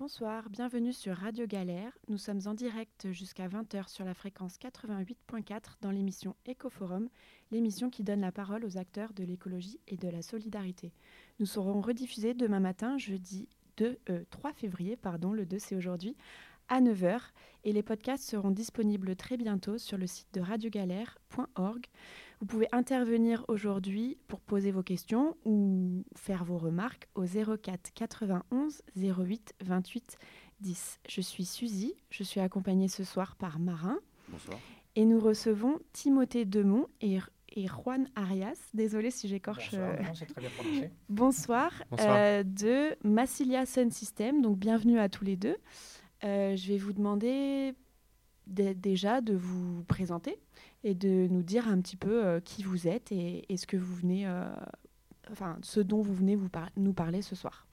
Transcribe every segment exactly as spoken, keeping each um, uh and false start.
Bonsoir, bienvenue sur Radio Galère. Nous sommes en direct jusqu'à vingt heures sur la fréquence quatre-vingt-huit virgule quatre dans l'émission Écoforum, l'émission qui donne la parole aux acteurs de l'écologie et de la solidarité. Nous serons rediffusés demain matin, jeudi deux, euh, trois février, pardon, le deux c'est aujourd'hui, à neuf heures, et les podcasts seront disponibles très bientôt sur le site de radio galère point org. Vous pouvez intervenir aujourd'hui pour poser vos questions ou faire vos remarques au zéro quatre quatre-vingt-onze zéro huit vingt-huit dix. Je suis Suzy, je suis accompagnée ce soir par Marin. Bonsoir. Et nous recevons Timothée Demont et, et Juan Arias. Désolée si j'écorche. Bonsoir, non, c'est très bien prononcé. Bonsoir, Bonsoir. Euh, de Massilia Sun System. Donc bienvenue à tous les deux. Euh, je vais vous demander d- déjà de vous présenter et de nous dire un petit peu euh, qui vous êtes et, et ce que vous venez, euh, enfin, ce dont vous venez vous par- nous parler ce soir.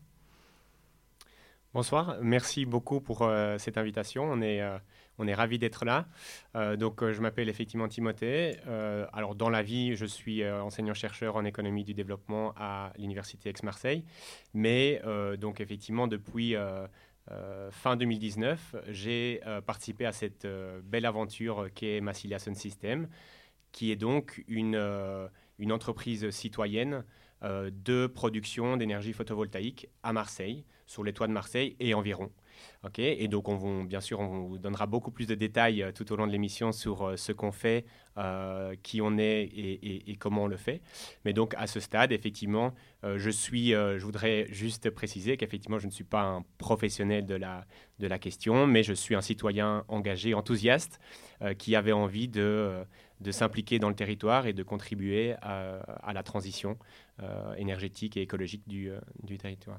Bonsoir, merci beaucoup pour euh, cette invitation. On est, euh, on est ravis d'être là. Euh, donc, euh, je m'appelle effectivement Timothée. Euh, alors, dans la vie, je suis euh, enseignant-chercheur en économie du développement à l'Université Aix-Marseille. Mais, euh, donc, effectivement, depuis euh, euh, fin deux mille dix-neuf, j'ai euh, participé à cette euh, belle aventure qu'est Massilia Sun System, qui est donc une, euh, une entreprise citoyenne euh, de production d'énergie photovoltaïque à Marseille, sur les toits de Marseille et environ. Okay, et donc, on vous, bien sûr, on vous donnera beaucoup plus de détails euh, tout au long de l'émission sur euh, ce qu'on fait, euh, qui on est et, et, et comment on le fait. Mais donc, à ce stade, effectivement, euh, je, suis, euh, je voudrais juste préciser qu'effectivement, je ne suis pas un professionnel de la, de la question, mais je suis un citoyen engagé, enthousiaste, euh, qui avait envie de, euh, de s'impliquer dans le territoire et de contribuer à, à la transition euh, énergétique et écologique du, euh, du territoire.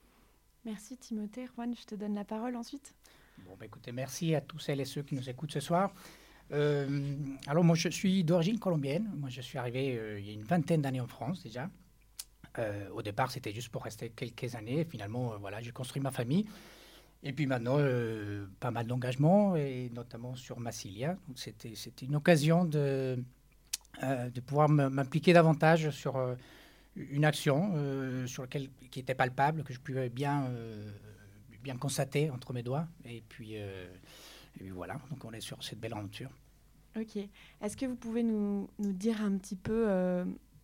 Merci Timothée. Juan, je te donne la parole ensuite. Bon, bah, écoutez, merci à tous celles et ceux qui nous écoutent ce soir. Euh, alors, moi, je suis d'origine colombienne. Moi, je suis arrivé euh, il y a une vingtaine d'années en France déjà. Euh, au départ, c'était juste pour rester quelques années. Finalement, euh, voilà, j'ai construit ma famille. Et puis maintenant, euh, pas mal d'engagement, et notamment sur Massilia. Donc, c'était, c'était une occasion de, euh, de pouvoir m'impliquer davantage sur euh, une action euh, sur laquelle, qui était palpable, que je pouvais bien, euh, bien constater entre mes doigts. Et puis, euh, et puis voilà, donc on est sur cette belle aventure. Ok. Est-ce que vous pouvez nous, nous dire un petit peu euh,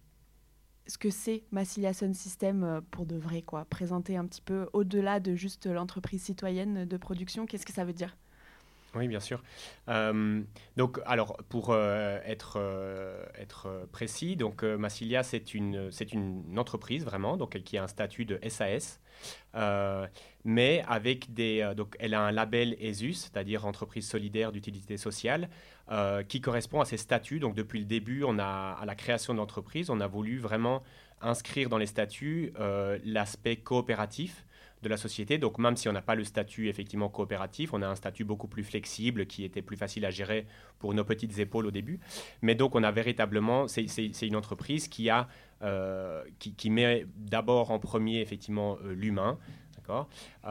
ce que c'est Massilia Sun System euh, pour de vrai, quoi. Présenter un petit peu au-delà de juste l'entreprise citoyenne de production, qu'est-ce que ça veut dire ? Oui, bien sûr. Euh, donc, alors, pour euh, être, euh, être précis, donc euh, Massilia, c'est une, c'est une entreprise vraiment, donc qui a un statut de S A S, euh, mais avec des, euh, donc elle a un label E S U S, c'est-à-dire entreprise solidaire d'utilité sociale, euh, qui correspond à ces statuts. Donc, depuis le début, on a, à la création de l'entreprise, on a voulu vraiment inscrire dans les statuts euh, l'aspect coopératif de la société. Donc, même si on n'a pas le statut effectivement coopératif, on a un statut beaucoup plus flexible qui était plus facile à gérer pour nos petites épaules au début. Mais donc, on a véritablement, c'est, c'est, c'est une entreprise qui, a, euh, qui, qui met d'abord en premier effectivement euh, l'humain, d'accord,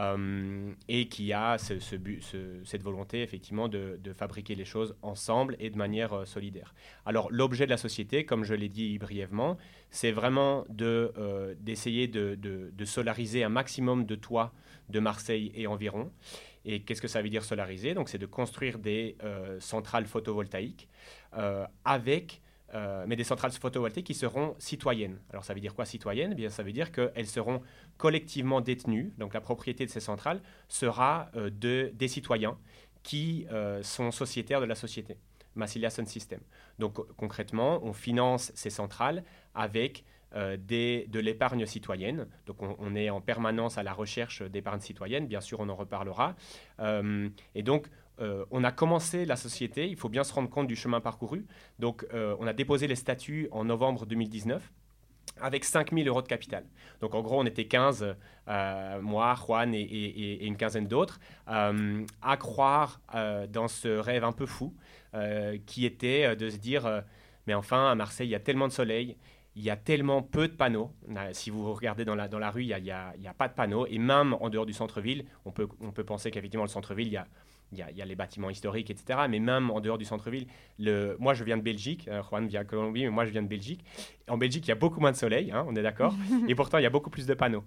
euh, et qui a ce, ce, ce, cette volonté effectivement de, de fabriquer les choses ensemble et de manière euh, solidaire. Alors, l'objet de la société, comme je l'ai dit brièvement, c'est vraiment de, euh, d'essayer de, de, de solariser un maximum de toits de Marseille et environ. Et qu'est-ce que ça veut dire solariser ? Donc, c'est de construire des euh, centrales photovoltaïques euh, avec, euh, mais des centrales photovoltaïques qui seront citoyennes. Alors, ça veut dire quoi citoyennes ? Eh bien, ça veut dire qu'elles seront collectivement détenues. Donc, la propriété de ces centrales sera euh, de, des citoyens qui euh, sont sociétaires de la société. Massilia Sun System. Donc concrètement, on finance ces centrales avec euh, des, de l'épargne citoyenne. Donc on, on est en permanence à la recherche d'épargne citoyenne. Bien sûr, on en reparlera. Euh, et donc, euh, on a commencé la société. Il faut bien se rendre compte du chemin parcouru. Donc, euh, on a déposé les statuts en novembre deux mille dix-neuf. Avec cinq mille euros de capital. Donc, en gros, on était quinze, euh, moi, Juan et, et, et une quinzaine d'autres, euh, à croire euh, dans ce rêve un peu fou euh, qui était euh, de se dire euh, mais enfin, à Marseille, il y a tellement de soleil, il y a tellement peu de panneaux. Si vous regardez dans la, dans la rue, il n'y a, il y a, il y a pas de panneaux. Et même en dehors du centre-ville, on peut, on peut penser qu'effectivement, le centre-ville, il y a Il y, a, il y a les bâtiments historiques, et cetera. Mais même en dehors du centre-ville, le... moi je viens de Belgique, euh, Juan vient de Colombie, mais moi je viens de Belgique. En Belgique, il y a beaucoup moins de soleil, hein, on est d'accord. Et pourtant, il y a beaucoup plus de panneaux.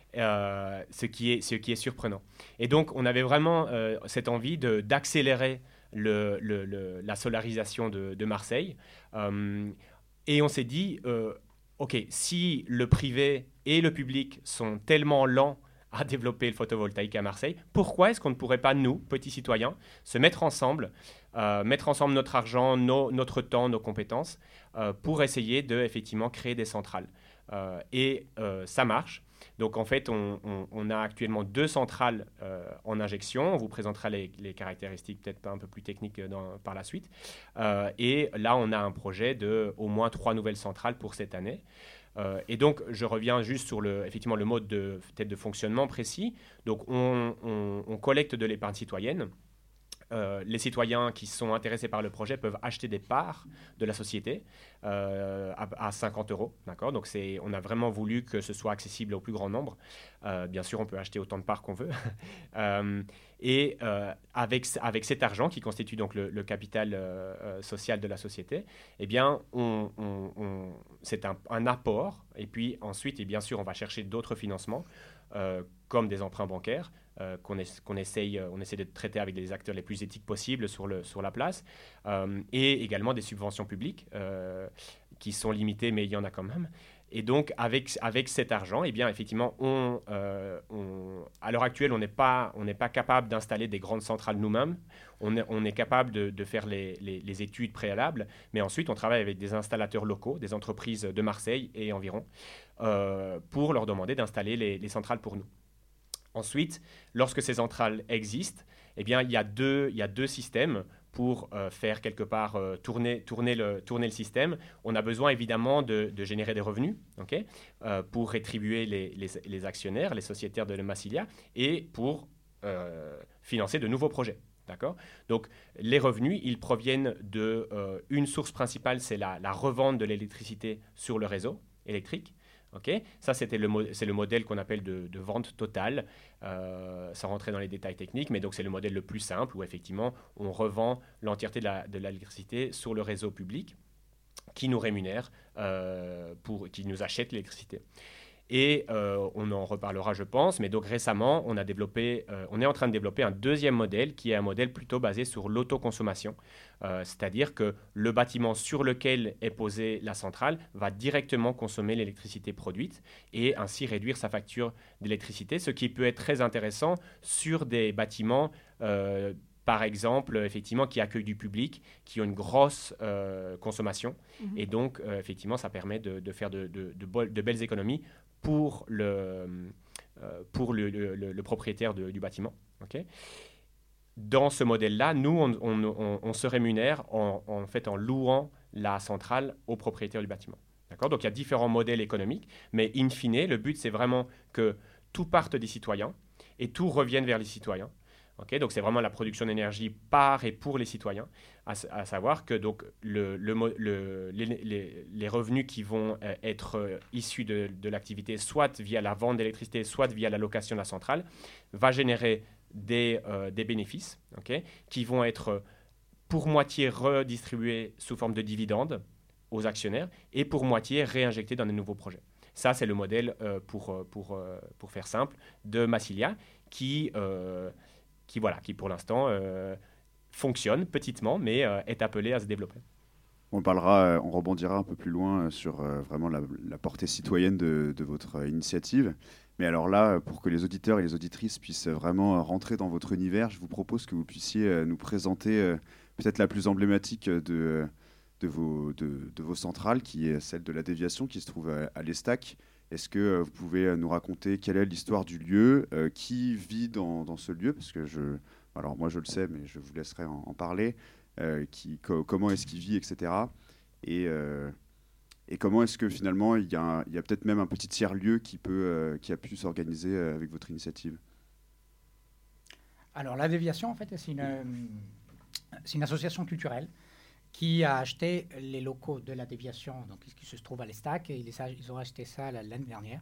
euh, ce, qui est, ce qui est surprenant. Et donc, on avait vraiment euh, cette envie de, d'accélérer le, le, le, la solarisation de, de Marseille. Euh, et on s'est dit, euh, OK, si le privé et le public sont tellement lents à développer le photovoltaïque à Marseille, pourquoi est-ce qu'on ne pourrait pas, nous, petits citoyens, se mettre ensemble, euh, mettre ensemble notre argent, nos, notre temps, nos compétences, euh, pour essayer de, effectivement, créer des centrales. Euh, et euh, ça marche. Donc, en fait, on, on, on a actuellement deux centrales euh, en injection. On vous présentera les, les caractéristiques peut-être pas un peu plus techniques dans, par la suite. Euh, et là, on a un projet de au moins trois nouvelles centrales pour cette année. Euh, et donc, je reviens juste sur le, effectivement, le mode de, peut-être de fonctionnement précis. Donc, on, on, on collecte de l'épargne citoyenne. Euh, les citoyens qui sont intéressés par le projet peuvent acheter des parts de la société euh, à, à cinquante euros. D'accord ? Donc, c'est, on a vraiment voulu que ce soit accessible au plus grand nombre. Euh, bien sûr, on peut acheter autant de parts qu'on veut. euh, et euh, avec, avec cet argent, qui constitue donc le, le capital euh, social de la société, eh bien, on, on, on, c'est un, un apport. Et puis ensuite, et bien sûr, on va chercher d'autres financements, euh, comme des emprunts bancaires, Euh, qu'on, es, qu'on essaye, on essaie de traiter avec les acteurs les plus éthiques possibles sur, le, sur la place, euh, et également des subventions publiques euh, qui sont limitées, mais il y en a quand même. Et donc, avec, avec cet argent, eh bien, effectivement, on, euh, on, à l'heure actuelle, on n'est pas, on n'est pas capable d'installer des grandes centrales nous-mêmes. On est, on est capable de, de faire les, les, les études préalables, mais ensuite, on travaille avec des installateurs locaux, des entreprises de Marseille et environ, euh, pour leur demander d'installer les, les centrales pour nous. Ensuite, lorsque ces centrales existent, eh bien, il y a deux, il y a deux systèmes pour euh, faire quelque part euh, tourner, tourner, le, tourner le système. On a besoin évidemment de, de générer des revenus, okay, euh, pour rétribuer les, les, les actionnaires, les sociétaires de Massilia, et pour euh, financer de nouveaux projets. D'accord ? Donc, les revenus, ils proviennent d'une euh, source principale, c'est la, la revente de l'électricité sur le réseau électrique. Okay, ça, c'était le, mo- c'est le modèle qu'on appelle de, de vente totale, euh, sans rentrer dans les détails techniques, mais donc c'est le modèle le plus simple où effectivement on revend l'entièreté de, la, de l'électricité sur le réseau public qui nous rémunère, euh, pour, qui nous achète l'électricité. Et euh, on en reparlera, je pense, mais donc récemment, on, a développé, euh, on est en train de développer un deuxième modèle qui est un modèle plutôt basé sur l'autoconsommation. Euh, c'est-à-dire que le bâtiment sur lequel est posée la centrale va directement consommer l'électricité produite et ainsi réduire sa facture d'électricité, ce qui peut être très intéressant sur des bâtiments euh, par exemple, effectivement, qui accueillent du public, qui ont une grosse euh, consommation. Mmh. Et donc, euh, effectivement, ça permet de, de faire de, de, de, bo- de belles économies pour le, euh, pour le, le, le, le propriétaire de, du bâtiment. Okay. Dans ce modèle-là, nous, on, on, on, on se rémunère en, en, fait, en louant la centrale au propriétaire du bâtiment. D'accord ? Donc, il y a différents modèles économiques, mais in fine, le but, c'est vraiment que tout parte des citoyens et tout revienne vers les citoyens. Okay, donc c'est vraiment la production d'énergie par et pour les citoyens, à, à savoir que donc le, le, le, les, les, les revenus qui vont euh, être euh, issus de, de l'activité, soit via la vente d'électricité, soit via la location de la centrale, va générer des, euh, des bénéfices, okay, qui vont être pour moitié redistribués sous forme de dividendes aux actionnaires et pour moitié réinjectés dans de nouveaux projets. Ça, c'est le modèle, euh, pour, pour, pour faire simple, de Massilia qui... Euh, qui, voilà, qui pour l'instant euh, fonctionne petitement, mais euh, est appelé à se développer. On parlera, on rebondira un peu plus loin sur euh, vraiment la, la portée citoyenne de, de votre initiative. Mais alors là, pour que les auditeurs et les auditrices puissent vraiment rentrer dans votre univers, je vous propose que vous puissiez nous présenter euh, peut-être la plus emblématique de, de, vos, de, de vos centrales, qui est celle de la déviation, qui se trouve à, à l'Estac. Est-ce que euh, vous pouvez euh, nous raconter quelle est l'histoire du lieu, euh, qui vit dans, dans ce lieu ? Parce que je, alors moi je le sais, mais je vous laisserai en, en parler. Euh, qui, co- comment est-ce qu'il vit, et cetera. Et, euh, et comment est-ce que finalement il y a, il y a peut-être même un petit tiers-lieu qui, peut, euh, qui a pu s'organiser euh, avec votre initiative ? Alors la déviation, en fait, c'est une, euh, c'est une association culturelle qui a acheté les locaux de la déviation, donc qui se trouve à l'Estac, et ils, ils ont acheté ça l'année dernière.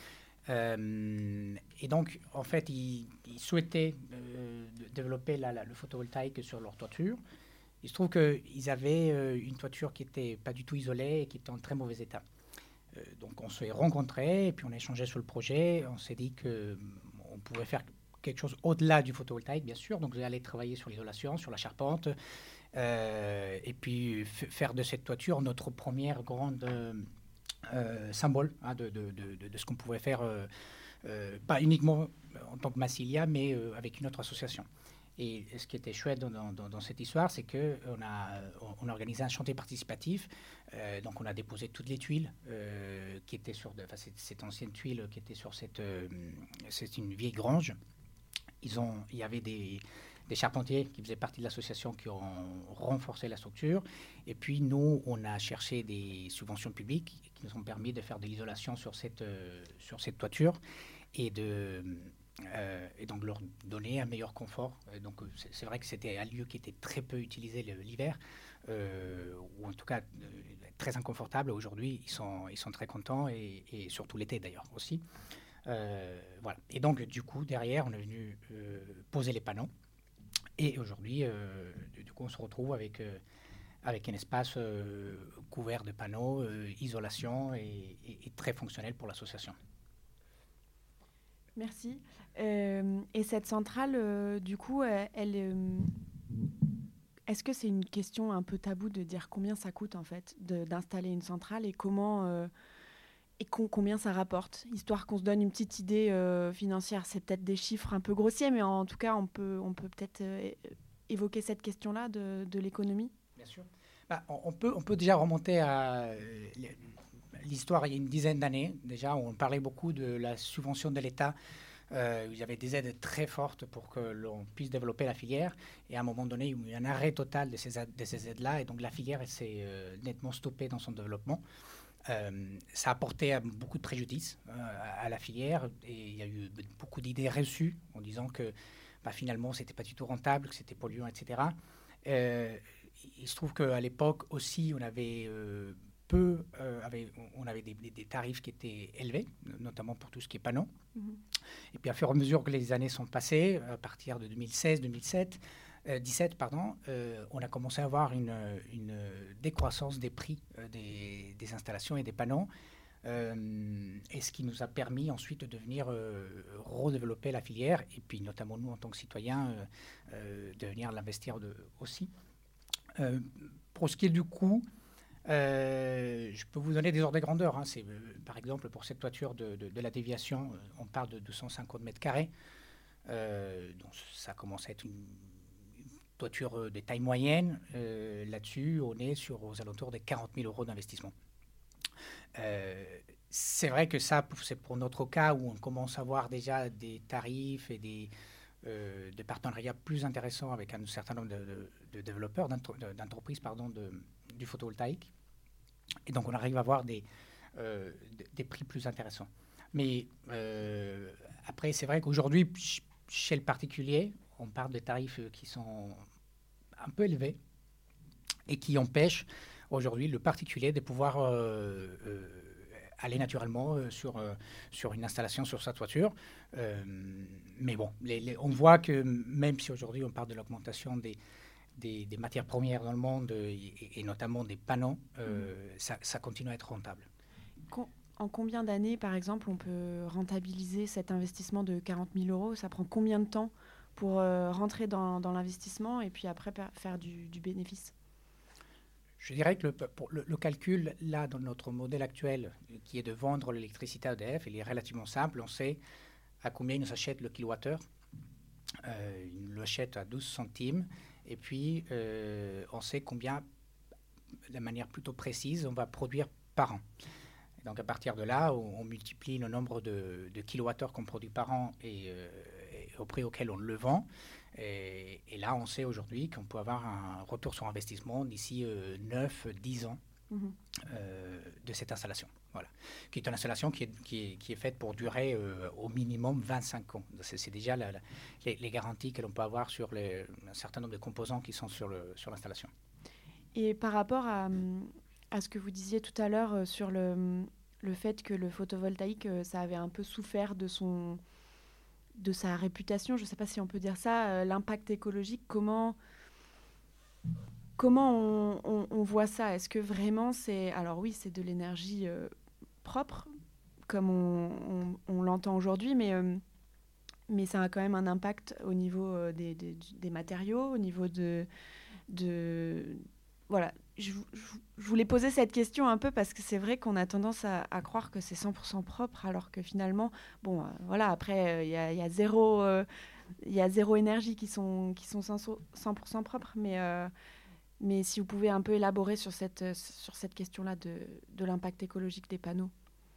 Euh, et donc, en fait, ils, ils souhaitaient euh, développer la, la, le photovoltaïque sur leur toiture. Il se trouve qu'ils avaient euh, une toiture qui n'était pas du tout isolée et qui était en très mauvais état. Euh, donc on s'est rencontrés et puis on a échangé sur le projet. On s'est dit qu'on pouvait faire quelque chose au-delà du photovoltaïque, bien sûr. Donc j'ai allé travailler sur l'isolation, sur la charpente, euh, et puis f- faire de cette toiture notre première grande euh, euh, symbole hein, de, de, de, de, de ce qu'on pouvait faire, euh, euh, pas uniquement en tant que Massilia, mais euh, avec une autre association. Et ce qui était chouette dans, dans, dans cette histoire, c'est qu'on a, on a organisé un chantier participatif. Euh, donc, on a déposé toutes les tuiles euh, qui étaient sur, de, enfin, cette, cette ancienne tuile qui était sur cette, euh, c'est une vieille grange. Ils ont, il y avait des, des charpentiers qui faisaient partie de l'association qui ont renforcé la structure. Et puis, nous, on a cherché des subventions publiques qui nous ont permis de faire de l'isolation sur cette, euh, sur cette toiture et de... Euh, et donc leur donner un meilleur confort. Euh, donc c'est, c'est vrai que c'était un lieu qui était très peu utilisé le, l'hiver, euh, ou en tout cas euh, très inconfortable. Aujourd'hui, ils sont, ils sont très contents, et, et surtout l'été d'ailleurs aussi. Euh, voilà. Et donc du coup, derrière, on est venu euh, poser les panneaux. Et aujourd'hui, euh, du coup, on se retrouve avec, euh, avec un espace euh, couvert de panneaux, euh, isolation et, et, et très fonctionnel pour l'association. Merci. Euh, et cette centrale, euh, du coup, elle, elle, euh, est-ce que c'est une question un peu taboue de dire combien ça coûte en fait de, d'installer une centrale et comment euh, et con, combien ça rapporte, histoire qu'on se donne une petite idée euh, financière. C'est peut-être des chiffres un peu grossiers, mais en tout cas, on peut, on peut peut-être euh, évoquer cette question-là de, de l'économie. Bien sûr. Bah, on, on, peut, on peut déjà remonter à euh, l'histoire il y a une dizaine d'années, déjà, où on parlait beaucoup de la subvention de l'État. Euh, il y avait des aides très fortes pour que l'on puisse développer la filière. Et à un moment donné, il y a eu un arrêt total de ces, aides, de ces aides-là. Et donc, la filière s'est euh, nettement stoppée dans son développement. Euh, ça a porté beaucoup de préjudice euh, à la filière. Et il y a eu beaucoup d'idées reçues en disant que bah, finalement, ce n'était pas du tout rentable, que c'était polluant, et cetera. Euh, il se trouve qu'à l'époque aussi, on avait... Euh, peu, euh, avait, on avait des, des, des tarifs qui étaient élevés, notamment pour tout ce qui est panneaux. Mmh. Et puis, à fur et à mesure que les années sont passées, à partir de deux mille seize deux mille sept, euh, dix-sept, pardon, euh, on a commencé à avoir une, une décroissance des prix euh, des, des installations et des panneaux, euh, et ce qui nous a permis ensuite de venir euh, redévelopper la filière, et puis notamment nous, en tant que citoyens, euh, euh, de venir l'investir de, aussi. Euh, pour ce qui est du coût, Euh, je peux vous donner des ordres de grandeur. Hein. C'est, euh, par exemple, pour cette toiture de, de, de la déviation, euh, on parle de deux cent cinquante mètres carrés. Euh, donc ça commence à être une, une toiture de taille moyenne. Euh, là-dessus, on est sur aux alentours des quarante mille euros d'investissement. Euh, c'est vrai que ça, c'est pour notre cas où on commence à avoir déjà des tarifs et des, euh, des partenariats plus intéressants avec un certain nombre de, de, de développeurs, d'entreprises pardon, de, du photovoltaïque. Et donc, on arrive à avoir des, euh, des prix plus intéressants. Mais euh, après, c'est vrai qu'aujourd'hui, chez le particulier, on parle de tarifs qui sont un peu élevés et qui empêchent aujourd'hui le particulier de pouvoir euh, euh, aller naturellement euh, sur, euh, sur une installation sur sa toiture. Euh, mais bon, les, les, on voit que même si aujourd'hui on parle de l'augmentation des Des, des matières premières dans le monde et, et notamment des panneaux, euh, mmh. ça, ça continue à être rentable. En combien d'années, par exemple, on peut rentabiliser cet investissement de quarante mille euros? Ça prend combien de temps pour euh, rentrer dans, dans l'investissement et puis après faire du, du bénéfice? Je dirais que le, pour le, le calcul, là, dans notre modèle actuel, qui est de vendre l'électricité à E D F, il est relativement simple. On sait à combien ils nous achètent le kilowattheure. Euh, ils nous l'achètent à douze centimes. Et puis, euh, on sait combien, de manière plutôt précise, on va produire par an. Et donc, à partir de là, on, on multiplie le nombre de, de kilowattheures qu'on produit par an et, euh, et au prix auquel on le vend. Et, et là, on sait aujourd'hui qu'on peut avoir un retour sur investissement d'ici euh, neuf à dix ans mmh. euh, de cette installation. Voilà. Qui est une installation qui est, qui est, qui est faite pour durer euh, au minimum vingt-cinq ans. C'est, c'est déjà la, la, les, les garanties que l'on peut avoir sur les, un certain nombre de composants qui sont sur, le, sur l'installation. Et par rapport à, à ce que vous disiez tout à l'heure euh, sur le, le fait que le photovoltaïque, euh, ça avait un peu souffert de, son, de sa réputation, je ne sais pas si on peut dire ça, euh, l'impact écologique, comment... Comment on, on, on voit ça? Est-ce que vraiment c'est... Alors oui, c'est de l'énergie euh, propre, comme on, on, on l'entend aujourd'hui, mais, euh, mais ça a quand même un impact au niveau euh, des, des, des matériaux, au niveau de... de voilà, je, je, je voulais poser cette question un peu parce que c'est vrai qu'on a tendance à, à croire que c'est cent pour cent propre, alors que finalement, bon, euh, voilà, après, il euh, y, y a zéro... Euh, il y a zéro énergie qui sont, qui sont cent pour cent propres, mais, euh, mais si vous pouvez un peu élaborer sur cette, sur cette question-là de, de l'impact écologique des panneaux.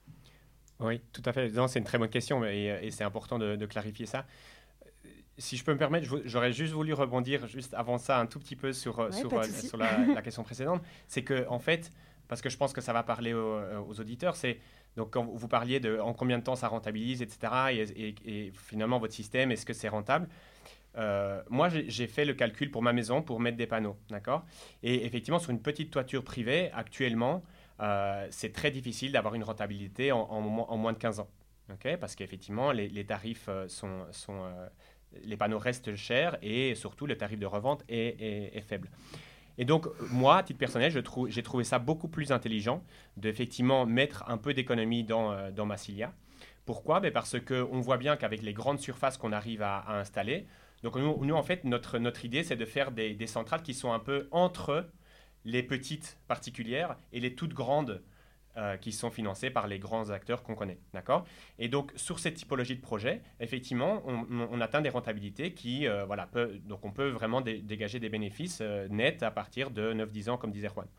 Oui, tout à fait. Non, c'est une très bonne question et, et c'est important de, de clarifier ça. Si je peux me permettre, j'aurais juste voulu rebondir juste avant ça un tout petit peu sur, ouais, sur, sur la, la question précédente. C'est que, en fait, parce que je pense que ça va parler aux, aux auditeurs, c'est donc quand vous parliez de en combien de temps ça rentabilise, et cetera. Et, et, et finalement, votre système, est-ce que c'est rentable ? euh, Moi, j'ai fait le calcul pour ma maison pour mettre des panneaux, d'accord ? Et effectivement, sur une petite toiture privée, actuellement, euh, c'est très difficile d'avoir une rentabilité en, en, en moins de quinze ans, okay ? Parce qu'effectivement, les, les tarifs sont... sont euh, les panneaux restent chers et surtout, le tarif de revente est, est, est faible. Et donc, moi, à titre personnel, je trou- j'ai trouvé ça beaucoup plus intelligent d'effectivement mettre un peu d'économie dans, euh, dans Massilia. Pourquoi ? Ben parce qu'on voit bien qu'avec les grandes surfaces qu'on arrive à, à installer, donc nous, nous, en fait, notre, notre idée, c'est de faire des, des centrales qui sont un peu entre les petites particulières et les toutes grandes euh, qui sont financées par les grands acteurs qu'on connaît. D'accord ? Et donc, sur cette typologie de projet, effectivement, on, on, on atteint des rentabilités qui, euh, voilà, peut, donc on peut vraiment dé- dégager des bénéfices euh, nets à partir de neuf à dix ans, comme disait Juan.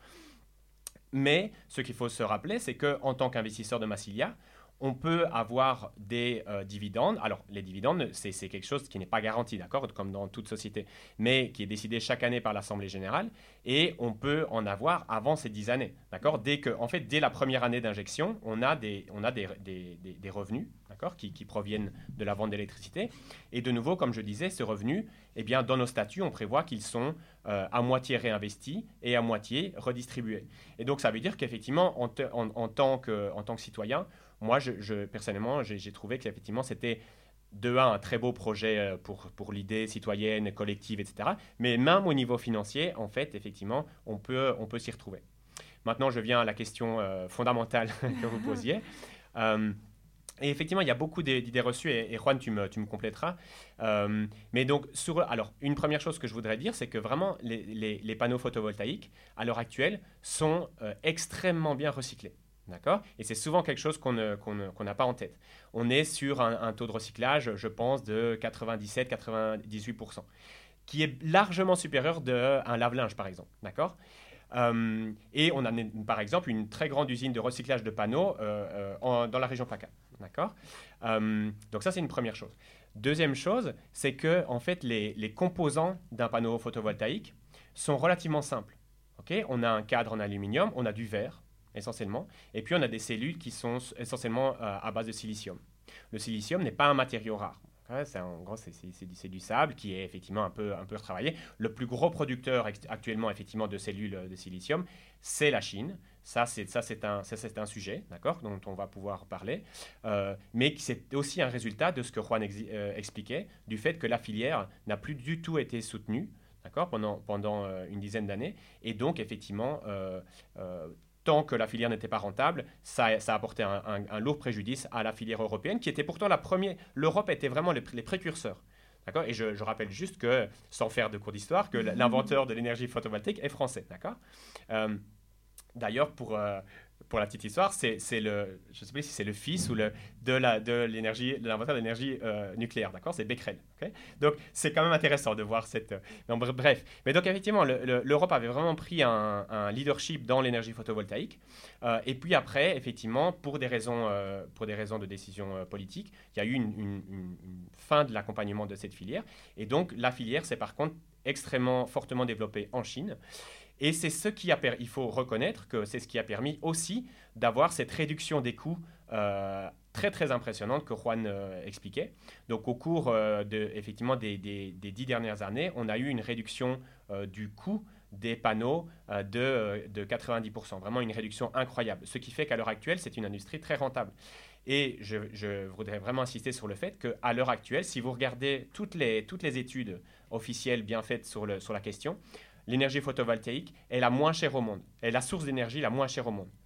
Mais ce qu'il faut se rappeler, c'est qu'en tant qu'investisseur de Massilia, on peut avoir des euh, dividendes. Alors, les dividendes, c'est, c'est quelque chose qui n'est pas garanti, d'accord, comme dans toute société, mais qui est décidé chaque année par l'Assemblée générale, et on peut en avoir avant ces dix années, d'accord. Dès que, en fait, dès la première année d'injection, on a des, on a des, des, des, des revenus, d'accord, qui, qui proviennent de la vente d'électricité. Et de nouveau, comme je disais, ces revenus, eh bien, dans nos statuts, on prévoit qu'ils sont euh, à moitié réinvestis et à moitié redistribués. Et donc, ça veut dire qu'effectivement, en, te, en, en, tant que, en tant que citoyen, moi, je, je, personnellement, j'ai, j'ai trouvé qu'effectivement, c'était de un, un très beau projet pour, pour l'idée citoyenne, collective, et cetera. Mais même au niveau financier, en fait, effectivement, on peut, on peut s'y retrouver. Maintenant, je viens à la question euh, fondamentale que vous posiez. Euh, et effectivement, il y a beaucoup d'idées reçues, et, et Juan, tu me, tu me compléteras. Euh, mais donc, sur, alors, une première chose que je voudrais dire, c'est que vraiment, les, les, les panneaux photovoltaïques, à l'heure actuelle, sont euh, extrêmement bien recyclés. D'accord ? Et c'est souvent quelque chose qu'on n'a qu'on, qu'on pas en tête. On est sur un, un taux de recyclage, je pense, de quatre-vingt-dix-sept à quatre-vingt-dix-huit pour cent, qui est largement supérieur à un lave-linge, par exemple. D'accord ? euh, Et on a, par exemple, une très grande usine de recyclage de panneaux euh, euh, en, dans la région PACA. D'accord ? euh, Donc ça, c'est une première chose. Deuxième chose, c'est que en fait, les, les composants d'un panneau photovoltaïque sont relativement simples. Okay ? On a un cadre en aluminium, on a du verre, essentiellement. Et puis, on a des cellules qui sont essentiellement euh, à base de silicium. Le silicium n'est pas un matériau rare. Ouais, c'est, en gros, c'est, c'est, c'est, du, c'est du sable qui est effectivement un peu, un peu retravaillé. Le plus gros producteur ex- actuellement effectivement, de cellules de silicium, c'est la Chine. Ça, c'est, ça, c'est, un, ça, c'est un sujet, d'accord, dont on va pouvoir parler. Euh, mais c'est aussi un résultat de ce que Juan ex- euh, expliquait, du fait que la filière n'a plus du tout été soutenue, d'accord, pendant, pendant euh, une dizaine d'années. Et donc, effectivement... Euh, euh, tant que la filière n'était pas rentable, ça, ça a apporté un, un, un lourd préjudice à la filière européenne, qui était pourtant la première. L'Europe était vraiment les, les précurseurs. D'accord ? Et je, je rappelle juste que, sans faire de cours d'histoire, que l'inventeur de l'énergie photovoltaïque est français. D'accord ? euh, D'ailleurs, pour, euh, pour la petite histoire, c'est, c'est le, je ne sais pas si c'est le fils ou le, de, la, de, l'énergie, de l'inventeur de l'énergie euh, nucléaire. D'accord ? C'est Becquerel. Okay ? Donc, c'est quand même intéressant de voir cette... Euh, non, bref. Mais donc, effectivement, le, le, l'Europe avait vraiment pris un, un leadership dans l'énergie photovoltaïque. Euh, et puis après, effectivement, pour des raisons, euh, pour des raisons de décision euh, politique, il y a eu une, une, une, une fin de l'accompagnement de cette filière. Et donc, la filière s'est par contre extrêmement fortement développée en Chine. Et c'est ce qui a per- il faut reconnaître que c'est ce qui a permis aussi d'avoir cette réduction des coûts euh, très très impressionnante que Juan euh, expliquait. Donc au cours euh, de, effectivement, des, des, des dix dernières années, on a eu une réduction euh, du coût des panneaux euh, de, de quatre-vingt-dix pour cent. Vraiment une réduction incroyable. Ce qui fait qu'à l'heure actuelle, c'est une industrie très rentable. Et je, je voudrais vraiment insister sur le fait qu'à l'heure actuelle, si vous regardez toutes les, toutes les études officielles bien faites sur, le, sur la question, l'énergie photovoltaïque est la moins chère au monde, est la source d'énergie la moins chère au monde.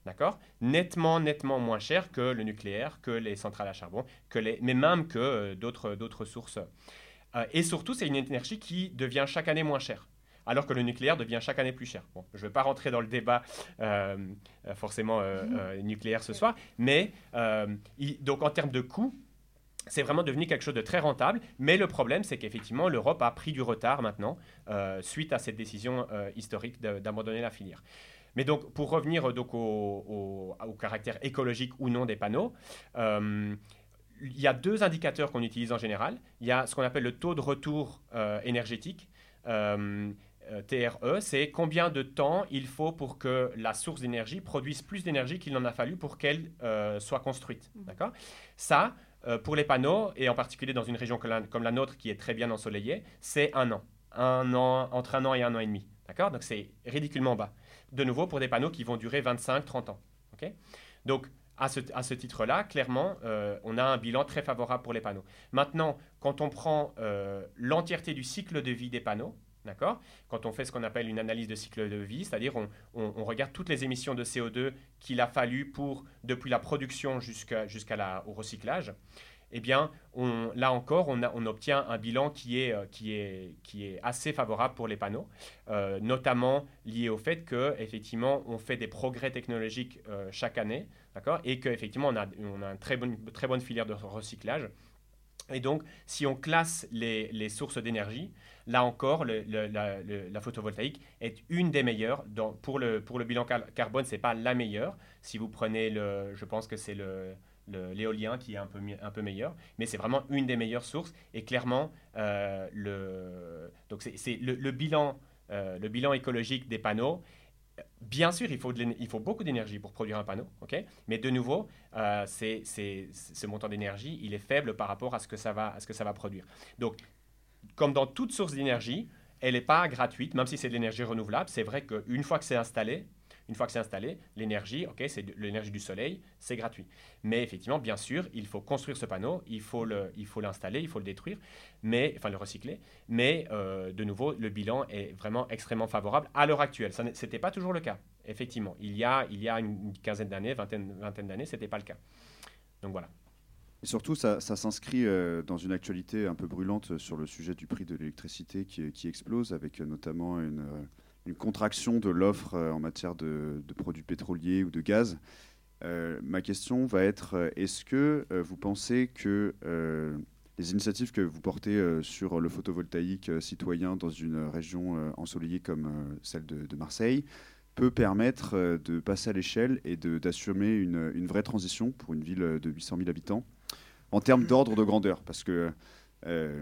d'accord, nettement, nettement moins cher que le nucléaire, que les centrales à charbon, que les, mais même que euh, d'autres, d'autres sources. Euh, et surtout, c'est une énergie qui devient chaque année moins chère, alors que le nucléaire devient chaque année plus cher. Bon, je ne vais pas rentrer dans le débat euh, forcément euh, euh, nucléaire ce soir, mais euh, il, donc en termes de coût, c'est vraiment devenu quelque chose de très rentable, mais le problème, c'est qu'effectivement, l'Europe a pris du retard maintenant, euh, suite à cette décision euh, historique de, d'abandonner la filière. Mais donc, pour revenir donc, au, au, au caractère écologique ou non des panneaux, euh, il y a deux indicateurs qu'on utilise en général. Il y a ce qu'on appelle le taux de retour euh, énergétique, euh, euh, T R E, c'est combien de temps il faut pour que la source d'énergie produise plus d'énergie qu'il en a fallu pour qu'elle euh, soit construite. Mmh. D'accord ? Ça, euh, pour les panneaux, et en particulier dans une région comme la, comme la nôtre qui est très bien ensoleillée, c'est un an. Un an, entre un an et un an et demi. D'accord ? Donc c'est ridiculement bas. De nouveau, pour des panneaux qui vont durer vingt-cinq à trente ans. Okay ? Donc, à ce, à ce titre-là, clairement, euh, on a un bilan très favorable pour les panneaux. Maintenant, quand on prend euh, l'entièreté du cycle de vie des panneaux, d'accord ? Quand on fait ce qu'on appelle une analyse de cycle de vie, c'est-à-dire on, on, on regarde toutes les émissions de C O deux qu'il a fallu pour, depuis la production jusqu'à, jusqu'à la, au recyclage, eh bien, on, là encore, on, a, on obtient un bilan qui est, qui est, qui est assez favorable pour les panneaux, euh, notamment lié au fait qu'effectivement, on fait des progrès technologiques euh, chaque année, d'accord, et qu'effectivement, on a, on a une très bonne, très bonne filière de recyclage. Et donc, si on classe les, les sources d'énergie, là encore, le, le, la, le, la photovoltaïque est une des meilleures. Dans, pour, le, pour le bilan car- carbone, ce n'est pas la meilleure. Si vous prenez, le, je pense que c'est le... Le, l'éolien qui est un peu, un peu meilleur, mais c'est vraiment une des meilleures sources. Et clairement, euh, le, donc c'est, c'est le, le, bilan, euh, le bilan écologique des panneaux, bien sûr, il faut, de il faut beaucoup d'énergie pour produire un panneau, okay, mais de nouveau, euh, c'est, c'est, ce montant d'énergie, il est faible par rapport à ce que ça va, à ce que ça va produire. Donc, comme dans toute source d'énergie, elle n'est pas gratuite, même si c'est de l'énergie renouvelable. C'est vrai qu'une fois que c'est installé, Une fois que c'est installé, l'énergie, ok, c'est de, l'énergie du soleil, c'est gratuit. Mais effectivement, bien sûr, il faut construire ce panneau, il faut, le, il faut l'installer, il faut le détruire, mais, enfin le recycler. Mais euh, de nouveau, le bilan est vraiment extrêmement favorable à l'heure actuelle. Ce n'était pas toujours le cas, effectivement. Il y a, il y a une quinzaine d'années, vingtaine, vingtaine d'années, ce n'était pas le cas. Donc voilà. Et surtout, ça, ça s'inscrit euh, dans une actualité un peu brûlante sur le sujet du prix de l'électricité qui, qui explose, avec euh, notamment une... Euh, une contraction de l'offre euh, en matière de, de produits pétroliers ou de gaz. Euh, ma question va être, euh, est-ce que euh, vous pensez que euh, les initiatives que vous portez euh, sur le photovoltaïque euh, citoyen dans une région euh, ensoleillée comme euh, celle de, de Marseille peut permettre euh, de passer à l'échelle et de, d'assumer une, une vraie transition pour une ville de huit cent mille habitants en termes d'ordre de grandeur ? Parce que euh,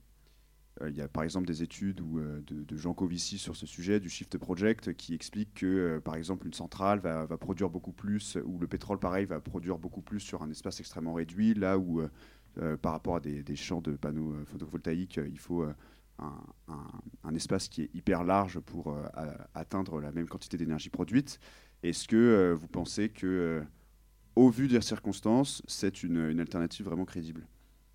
il y a par exemple des études où, euh, de, de Jean Covici sur ce sujet, du Shift Project, qui explique que, euh, par exemple, une centrale va, va produire beaucoup plus, ou le pétrole, pareil, va produire beaucoup plus sur un espace extrêmement réduit, là où, euh, euh, par rapport à des, des champs de panneaux euh, photovoltaïques, euh, il faut euh, un, un, un espace qui est hyper large pour euh, à, atteindre la même quantité d'énergie produite. Est-ce que euh, vous pensez que, euh, au vu des circonstances, c'est une, une alternative vraiment crédible ?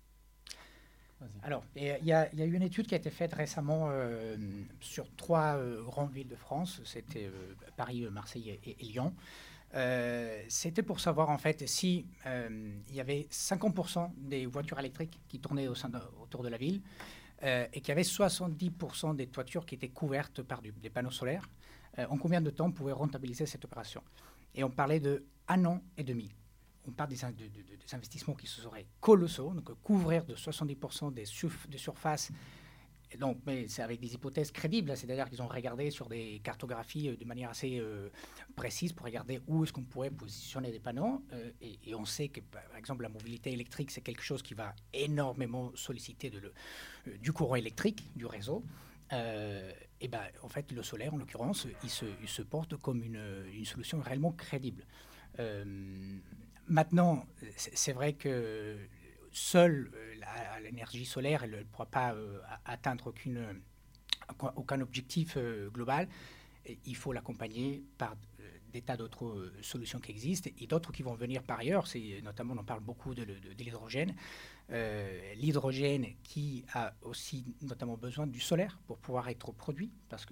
Alors, il y, y a eu une étude qui a été faite récemment euh, sur trois euh, grandes villes de France. C'était euh, Paris, Marseille et, et Lyon. Euh, c'était pour savoir en fait si euh, il y avait cinquante pour cent des voitures électriques qui tournaient au sein de, autour de la ville euh, et qu'il y avait soixante-dix pour cent des toitures qui étaient couvertes par du, des panneaux solaires. Euh, en combien de temps on pouvait rentabiliser cette opération ? Et on parlait de un an et demi. On parle des, de, de, des investissements qui seraient colossaux, donc couvrir de soixante-dix pour cent des, surf, des surfaces, et donc, mais c'est avec des hypothèses crédibles, c'est-à-dire qu'ils ont regardé sur des cartographies de manière assez euh, précise pour regarder où est-ce qu'on pourrait positionner des panneaux, euh, et, et on sait que, par exemple, la mobilité électrique, c'est quelque chose qui va énormément solliciter de le, euh, du courant électrique, du réseau. Euh, et ben, en fait, le solaire, en l'occurrence, il se, il se porte comme une, une solution réellement crédible. Euh, Maintenant, c'est vrai que seule euh, l'énergie solaire, elle ne pourra pas euh, atteindre aucune, aucun objectif euh, global. Et il faut l'accompagner par euh, des tas d'autres euh, solutions qui existent et d'autres qui vont venir par ailleurs. C'est, notamment, on en parle beaucoup de, de, de l'hydrogène. Euh, l'hydrogène qui a aussi notamment besoin du solaire pour pouvoir être produit, parce que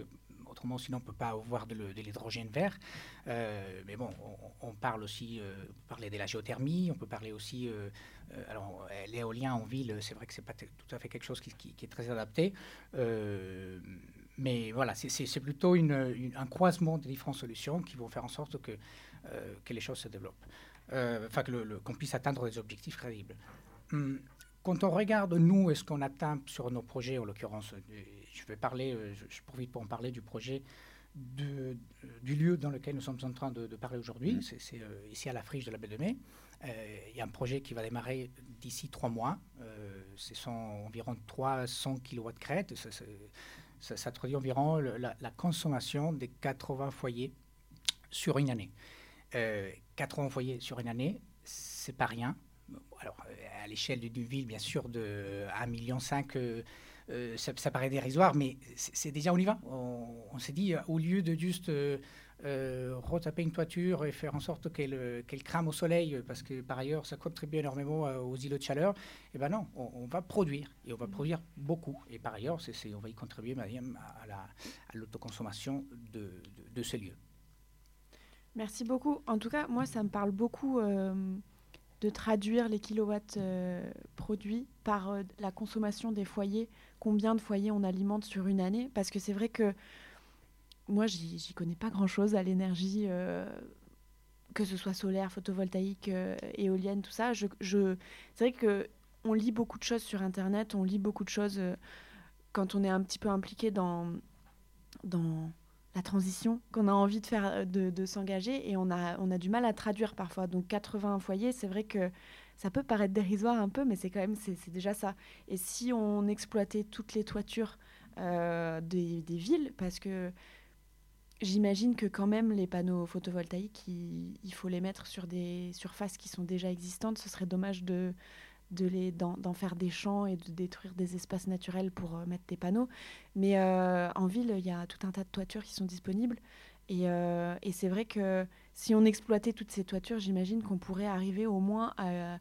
autrement, sinon on ne peut pas avoir de, le, de l'hydrogène vert. Euh, mais bon, on, on parle aussi, euh, on peut parler de la géothermie, on peut parler aussi, euh, euh, alors l'éolien en ville, c'est vrai que ce n'est pas t- tout à fait quelque chose qui, qui, qui est très adapté. Euh, mais voilà, c'est, c'est, c'est plutôt une, une, un croisement de différentes solutions qui vont faire en sorte que, euh, que les choses se développent. Euh, enfin, que le, le, qu'on puisse atteindre des objectifs crédibles. Hum, Quand on regarde, nous, est-ce qu'on atteint sur nos projets, en l'occurrence, je vais parler, je, je profite pour en parler du projet de, du lieu dans lequel nous sommes en train de, de parler aujourd'hui. Mmh. C'est, c'est euh, ici à la friche de la Baie de Mai. Euh, il y a un projet qui va démarrer d'ici trois mois. Euh, ce sont environ trois cents kilowatts crête. Ça, ça, ça, ça traduit environ le, la, la consommation des quatre-vingts foyers sur une année. Euh, quatre-vingts foyers sur une année, c'est pas rien. Alors, à l'échelle d'une ville, bien sûr, de un virgule cinq million, euh, euh, ça, ça paraît dérisoire, mais c'est, c'est déjà, on y va. On, on s'est dit, au lieu de juste euh, euh, retaper une toiture et faire en sorte qu'elle, qu'elle crame au soleil, parce que par ailleurs, ça contribue énormément aux îlots de chaleur, eh ben non, on, on va produire, et on va produire beaucoup. Et par ailleurs, c'est, c'est, on va y contribuer même à, la, à l'autoconsommation de, de, de ces lieux. Merci beaucoup. En tout cas, moi, ça me parle beaucoup... Euh... de traduire les kilowatts euh, produits par euh, la consommation des foyers, combien de foyers on alimente sur une année, parce que c'est vrai que moi, j'y, j'y connais pas grand-chose à l'énergie, euh, que ce soit solaire, photovoltaïque, euh, éolienne, tout ça. Je, je, c'est vrai qu'on lit beaucoup de choses sur Internet, on lit beaucoup de choses euh, quand on est un petit peu impliqué dans... dans la transition, qu'on a envie de faire, de, de s'engager, et on a, on a du mal à traduire parfois. Donc quatre-vingts foyers, c'est vrai que ça peut paraître dérisoire un peu, mais c'est quand même, c'est, c'est déjà ça. Et si on exploitait toutes les toitures euh, des, des villes, parce que j'imagine que quand même les panneaux photovoltaïques, il, il faut les mettre sur des surfaces qui sont déjà existantes. Ce serait dommage de de les, d'en, d'en faire des champs et de détruire des espaces naturels pour euh, mettre des panneaux. Mais euh, en ville, il y a tout un tas de toitures qui sont disponibles. Et, euh, et c'est vrai que si on exploitait toutes ces toitures, j'imagine qu'on pourrait arriver au moins à,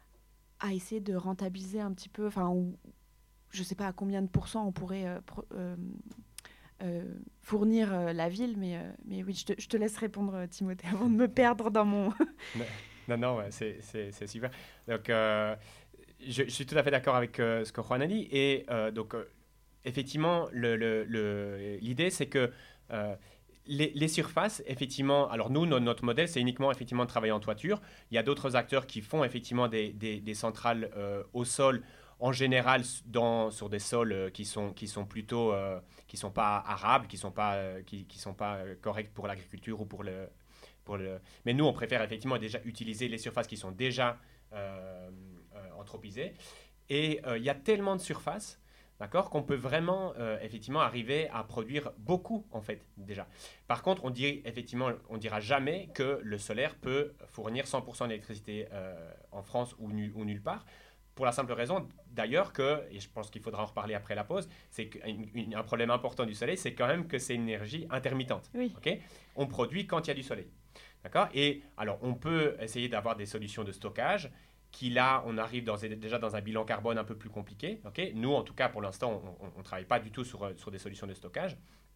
à essayer de rentabiliser un petit peu, enfin, ou, je ne sais pas à combien de pourcents on pourrait euh, pro, euh, euh, fournir euh, la ville, mais, euh, mais oui, je te, je te laisse répondre, Timothée, avant de me perdre dans mon... Non, non, ouais, c'est, c'est, c'est super. Donc, euh, je, je suis tout à fait d'accord avec euh, ce que Juan a dit. Et euh, donc, euh, effectivement, le, le, le, l'idée, c'est que euh, les, les surfaces, effectivement, alors nous, notre, notre modèle, c'est uniquement effectivement de travailler en toiture. Il y a d'autres acteurs qui font effectivement des, des, des centrales euh, au sol, en général dans, sur des sols euh, qui sont, qui sont plutôt, euh, qui sont pas arables, qui sont pas, euh, qui, qui sont pas euh, corrects pour l'agriculture ou pour le... Pour le... Mais nous, on préfère effectivement déjà utiliser les surfaces qui sont déjà euh, euh, anthropisées. Et il euh, y a tellement de surfaces, d'accord, qu'on peut vraiment euh, effectivement arriver à produire beaucoup en fait déjà. Par contre, on dit effectivement, on dira jamais que le solaire peut fournir cent pour cent d'électricité euh, en France ou, nu- ou nulle part. Pour la simple raison, d'ailleurs, que, et je pense qu'il faudra en reparler après la pause, c'est qu'un problème important du soleil, c'est quand même que c'est une énergie intermittente. Oui. Okay, on produit quand il y a du soleil. D'accord ? Et alors, on peut essayer d'avoir des solutions de stockage qui, là, on arrive dans, déjà dans un bilan carbone un peu plus compliqué. Okay ? Nous, en tout cas, pour l'instant, on ne travaille pas du tout sur, sur des solutions de stockage.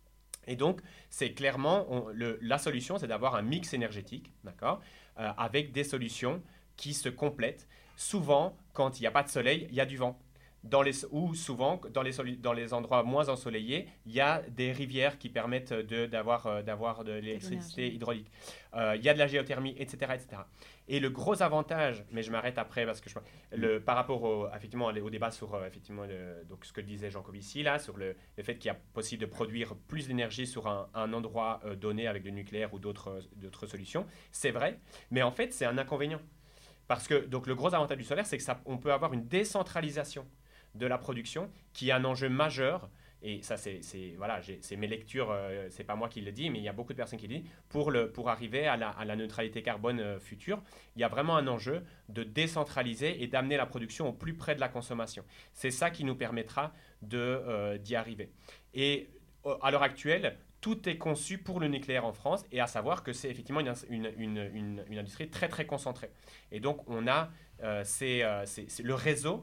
Et donc, c'est clairement, on, le, la solution, c'est d'avoir un mix énergétique, d'accord, euh, avec des solutions qui se complètent. Souvent, quand il n'y a pas de soleil, il y a du vent. Dans les, ou souvent, dans les, dans les endroits moins ensoleillés, il y a des rivières qui permettent de, d'avoir, euh, d'avoir de l'électricité hydraulique. Euh, il y a de la géothermie, et cetera, et cetera. Et le gros avantage, mais je m'arrête après parce que je, le, par rapport au, effectivement, au débat sur euh, effectivement, le, donc ce que disait Jean Covici, là, sur le, le fait qu'il y a possible de produire plus d'énergie sur un, un endroit euh, donné avec le nucléaire ou d'autres, d'autres solutions, c'est vrai, mais en fait, c'est un inconvénient. Parce que donc, le gros avantage du solaire, c'est qu'on peut avoir une décentralisation de la production, qui est un enjeu majeur, et ça c'est, c'est, voilà, j'ai, c'est mes lectures, euh, c'est pas moi qui le dis, mais il y a beaucoup de personnes qui le disent, pour, le, pour arriver à la, à la neutralité carbone euh, future, il y a vraiment un enjeu de décentraliser et d'amener la production au plus près de la consommation. C'est ça qui nous permettra de, euh, d'y arriver. Et à l'heure actuelle, tout est conçu pour le nucléaire en France, et à savoir que c'est effectivement une, une, une, une, une industrie très très concentrée. Et donc on a, euh, c'est, euh, c'est, c'est le réseau.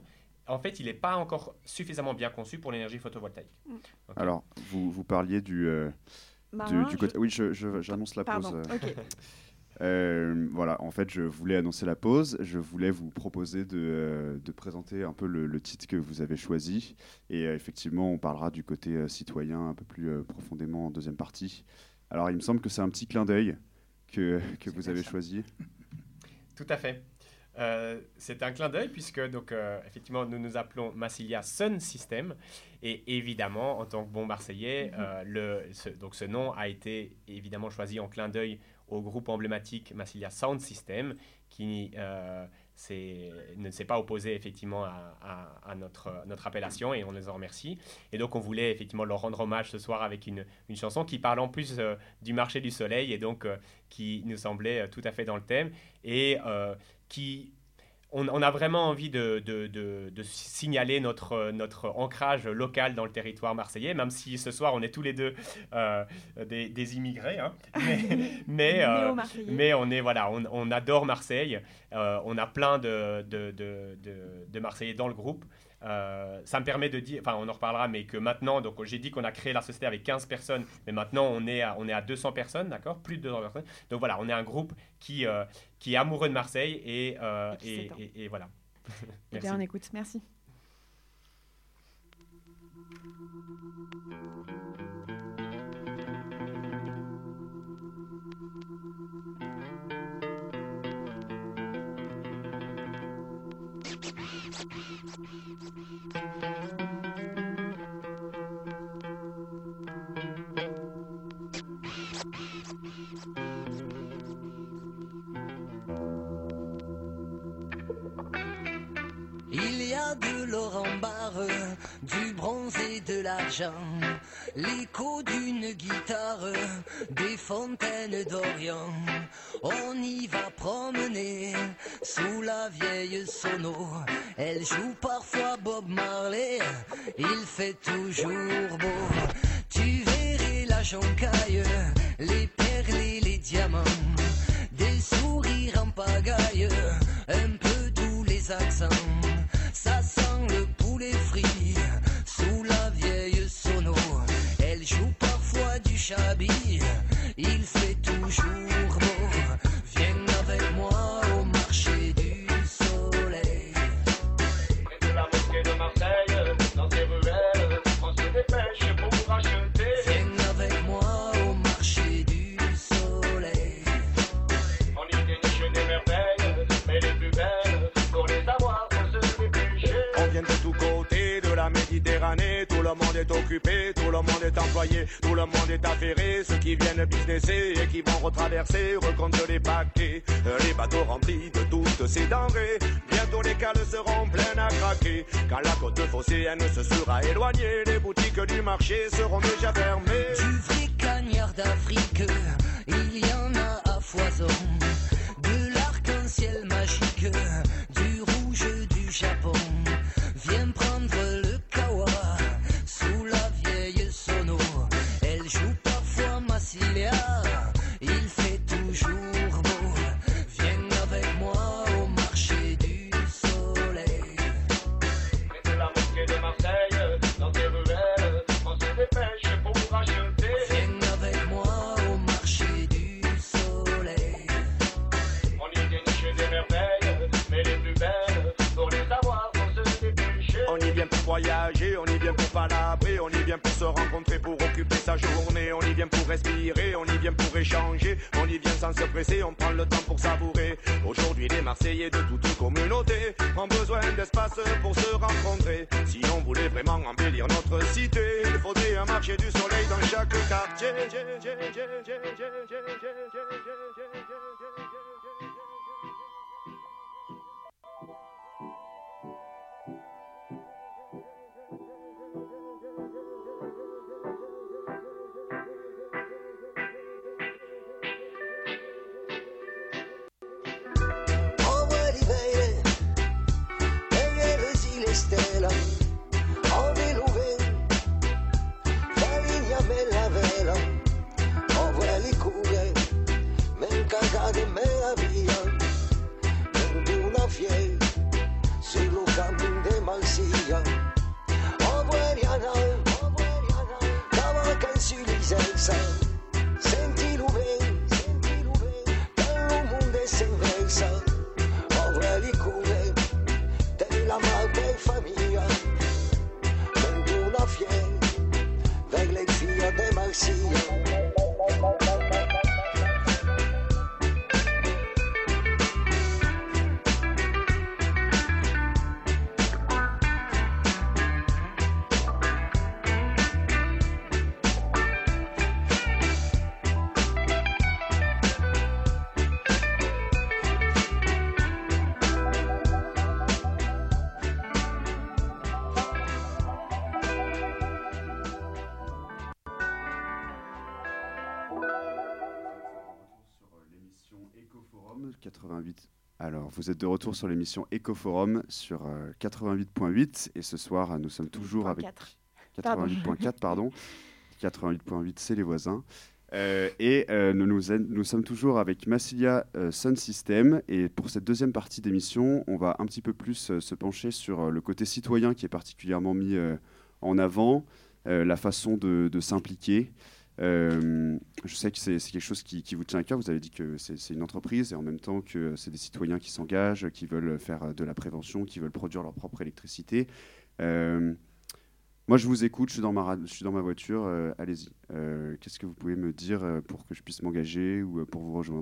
en fait, il n'est pas encore suffisamment bien conçu pour l'énergie photovoltaïque. Mm. Okay. Alors, vous, vous parliez du, euh, Marin, du, du côté... je... Oui, je, je, j'annonce la Pardon, pause. ok. Euh, voilà, en fait, je voulais annoncer la pause. Je voulais vous proposer de, euh, de présenter un peu le, le titre que vous avez choisi. Et euh, effectivement, on parlera du côté euh, citoyen un peu plus euh, profondément en deuxième partie. Alors, il me semble que c'est un petit clin d'œil que, que vous avez choisi. Tout à fait. Euh, c'est un clin d'œil puisque donc, euh, effectivement, nous nous appelons Massilia Sun System. Et évidemment, en tant que bon Marseillais, euh, le, ce, donc ce nom a été évidemment choisi en clin d'œil au groupe emblématique Massilia Sound System, qui euh, ne s'est pas opposé effectivement à, à, à notre, notre appellation, et on les en remercie. Et donc on voulait effectivement leur rendre hommage ce soir avec une, une chanson qui parle en plus euh, du marché du soleil, et donc euh, qui nous semblait euh, tout à fait dans le thème, et euh, qui... On, on a vraiment envie de, de, de, de signaler notre, notre ancrage local dans le territoire marseillais, même si ce soir on est tous les deux euh, des, des immigrés, hein. mais, mais, euh, mais on, est, voilà, on, on adore Marseille, euh, on a plein de, de, de, de, de Marseillais dans le groupe. Euh, ça me permet de dire, enfin on en reparlera, mais que maintenant, donc j'ai dit qu'on a créé la société avec quinze personnes, mais maintenant on est à, on est à deux cents personnes, d'accord, plus de deux cents personnes. Donc voilà, on est un groupe qui, euh, qui est amoureux de Marseille et, euh, et, et, et, et voilà. Eh bien, on écoute, merci. Il y a de l'or en barre, du bronze et de l'argent, l'écho d'une guitare, des fontaines d'Orient. On y va promener sous la vieille sono. Elle joue parfois Bob Marley, il fait toujours beau. Tu verrais la joncaille, les perles et les diamants, des sourires en pagaille, un peu tous les accents. Ça sent le poulet frit sous la vieille sono. Elle joue parfois du chablis, il fait toujours beau. Viens avec moi au marché du soleil. Près de la mosquée de Marseille, dans ses ruelles, on se dépêche pour acheter. Viens avec moi au marché du soleil. On y déniche des merveilles, mais les plus belles, pour les avoir, faut se dépêcher. On vient de tous côtés de la Méditerranée, tout le monde est occupé, tout le monde est employé, tout le monde est affairé. Ceux qui viennent businesser et qui vont retraverser recomptent les paquets, les bateaux remplis de toutes ces denrées. Bientôt les cales seront pleines à craquer. Quand la côte phocéenne se sera éloignée, les boutiques du marché seront déjà fermées. Du vrai cagnard d'Afrique, il y en a à foison. De l'arc-en-ciel magique, du rouge du Japon. Viens prendre le kawa sous la vieille sono. Elle joue parfois Massilia, il fait toujours beau. Viens avec moi au marché du soleil. Près de la mosquée de Marseille, dans ses ruelles, on se dépêche pour acheter. Viens avec moi au marché du soleil. On y déniche des merveilles, mais les plus belles, pour les avoir, faut se dépêcher. On y vient pour voyager, on y vient pour palabrer, on y vient pour se rencontrer, pour occuper sa journée. On y vient pour respirer, on y vient pour échanger. On y vient sans se presser, on prend le temps pour savourer. Aujourd'hui les Marseillais de toute communauté ont besoin d'espace pour se rencontrer. Si on voulait vraiment embellir notre cité, il faudrait un marché du soleil dans chaque quartier. Oh, vedi bene, e resi le stelle, oh, veluve, farinha me la vela, oh, veli cure, men cagate me la via, en una fiel, si lo camin de Marsiglia. Oh Gueriana, davanti sull'isenza, senti l'uve, dal mondo si inversa. Oh Gueri cure, della madre famiglia, con una fiera, vers les filles de Marsiglia. quatre-vingt-huit. Alors, vous êtes de retour sur l'émission Ecoforum sur euh, quatre-vingt-huit point huit et ce soir, nous sommes toujours avec quatre-vingt-huit point quatre, pardon. quatre-vingt-huit point huit, c'est les voisins. Euh, et euh, nous, nous, nous sommes toujours avec Massilia euh, Sound System. Et pour cette deuxième partie d'émission, on va un petit peu plus euh, se pencher sur euh, le côté citoyen qui est particulièrement mis euh, en avant, euh, la façon de, de s'impliquer. Euh, je sais que c'est, c'est quelque chose qui, qui vous tient à cœur. Vous avez dit que c'est, c'est une entreprise et en même temps que c'est des citoyens qui s'engagent, qui veulent faire de la prévention, qui veulent produire leur propre électricité. Euh, moi, je vous écoute, je suis dans ma, je suis dans ma voiture. Euh, allez-y. Euh, qu'est-ce que vous pouvez me dire pour que je puisse m'engager ou pour vous rejoindre ?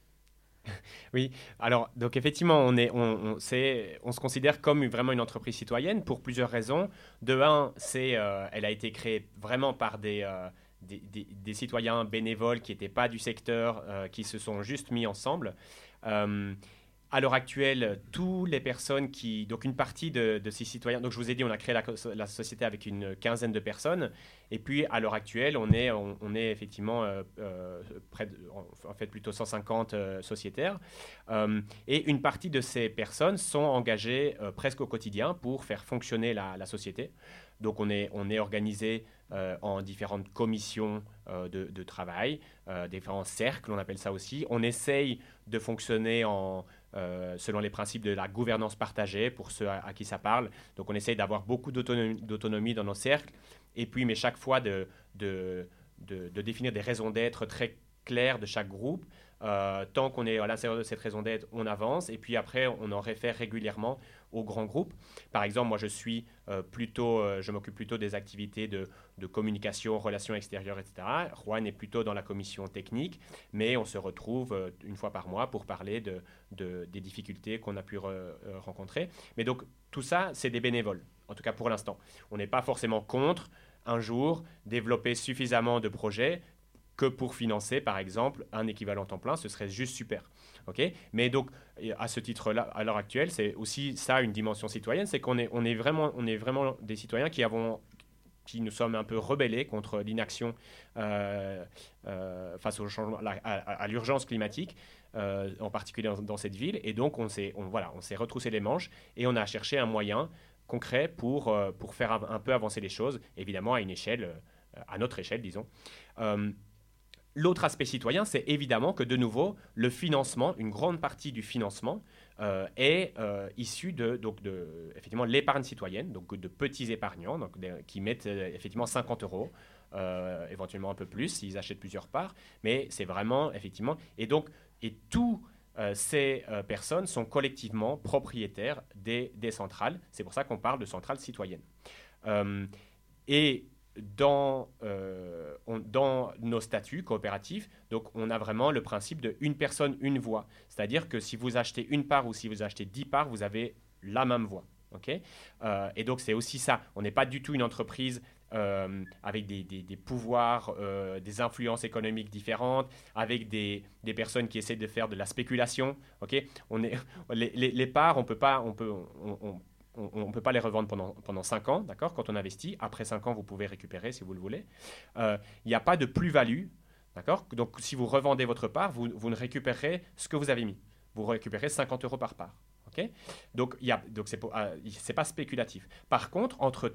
Oui, alors donc effectivement, on, est, on, on, c'est, on se considère comme vraiment une entreprise citoyenne pour plusieurs raisons. De un, c'est, euh, elle a été créée vraiment par des... Euh, Des, des, des citoyens bénévoles qui n'étaient pas du secteur, euh, qui se sont juste mis ensemble. Euh, à l'heure actuelle, toutes les personnes qui... Donc, une partie de, de ces citoyens... Donc, je vous ai dit, on a créé la, la société avec une quinzaine de personnes. Et puis, à l'heure actuelle, on est, on, on est effectivement euh, euh, près de... En fait, plutôt cent cinquante euh, sociétaires. Euh, et une partie de ces personnes sont engagées euh, presque au quotidien pour faire fonctionner la, la société. Donc, on est, on est organisé euh, en différentes commissions euh, de, de travail, euh, différents cercles, on appelle ça aussi. On essaye de fonctionner en, euh, selon les principes de la gouvernance partagée, pour ceux à, à qui ça parle. Donc, on essaye d'avoir beaucoup d'autonomie, d'autonomie dans nos cercles. Et puis, mais chaque fois, de, de, de, de définir des raisons d'être très claires de chaque groupe. Euh, tant qu'on est à l'intérieur de cette raison d'être, on avance. Et puis après, on en réfère régulièrement aux grands groupes. Par exemple, moi, je suis euh, plutôt, euh, je m'occupe plutôt des activités de, de communication, relations extérieures, et cetera. Juan est plutôt dans la commission technique, mais on se retrouve euh, une fois par mois pour parler de, de, des difficultés qu'on a pu re, euh, rencontrer. Mais donc, tout ça, c'est des bénévoles, en tout cas pour l'instant. On n'est pas forcément contre, un jour, développer suffisamment de projets que pour financer, par exemple, un équivalent temps plein, ce serait juste super. Okay, mais donc, à ce titre-là, à l'heure actuelle, c'est aussi ça une dimension citoyenne, c'est qu'on est, on est, vraiment, on est vraiment des citoyens qui, avons, qui nous sommes un peu rebellés contre l'inaction euh, euh, face au changement, à, à, à l'urgence climatique, euh, en particulier dans, dans cette ville. Et donc, on s'est, on, voilà, on s'est retroussé les manches et on a cherché un moyen concret pour, euh, pour faire un, un peu avancer les choses, évidemment à une échelle, euh, à notre échelle, disons. Euh, L'autre aspect citoyen, c'est évidemment que, de nouveau, le financement, une grande partie du financement euh, est euh, issu de, donc de effectivement, l'épargne citoyenne, donc de petits épargnants donc de, qui mettent euh, effectivement cinquante euros, euh, éventuellement un peu plus s'ils achètent plusieurs parts, mais c'est vraiment, effectivement... Et donc, et toutes euh, ces euh, personnes sont collectivement propriétaires des, des centrales. C'est pour ça qu'on parle de centrales citoyennes. Euh, et... Dans, euh, on, dans nos statuts coopératifs, donc on a vraiment le principe de une personne, une voix. C'est-à-dire que si vous achetez une part ou si vous achetez dix parts, vous avez la même voix. Okay euh, et donc, c'est aussi ça. On n'est pas du tout une entreprise euh, avec des, des, des pouvoirs, euh, des influences économiques différentes, avec des, des personnes qui essaient de faire de la spéculation. Okay on est, les, les, les parts, on peut pas... On peut, on, on, on ne peut pas les revendre pendant, pendant cinq ans, d'accord, quand on investit. Après cinq ans, vous pouvez récupérer si vous le voulez. Il euh, n'y a pas de plus-value, d'accord. Donc, si vous revendez votre part, vous, vous ne récupérez ce que vous avez mis. Vous récupérez cinquante euros par part. Okay donc, y a, donc ce n'est euh, pas spéculatif. Par contre, entre-temps,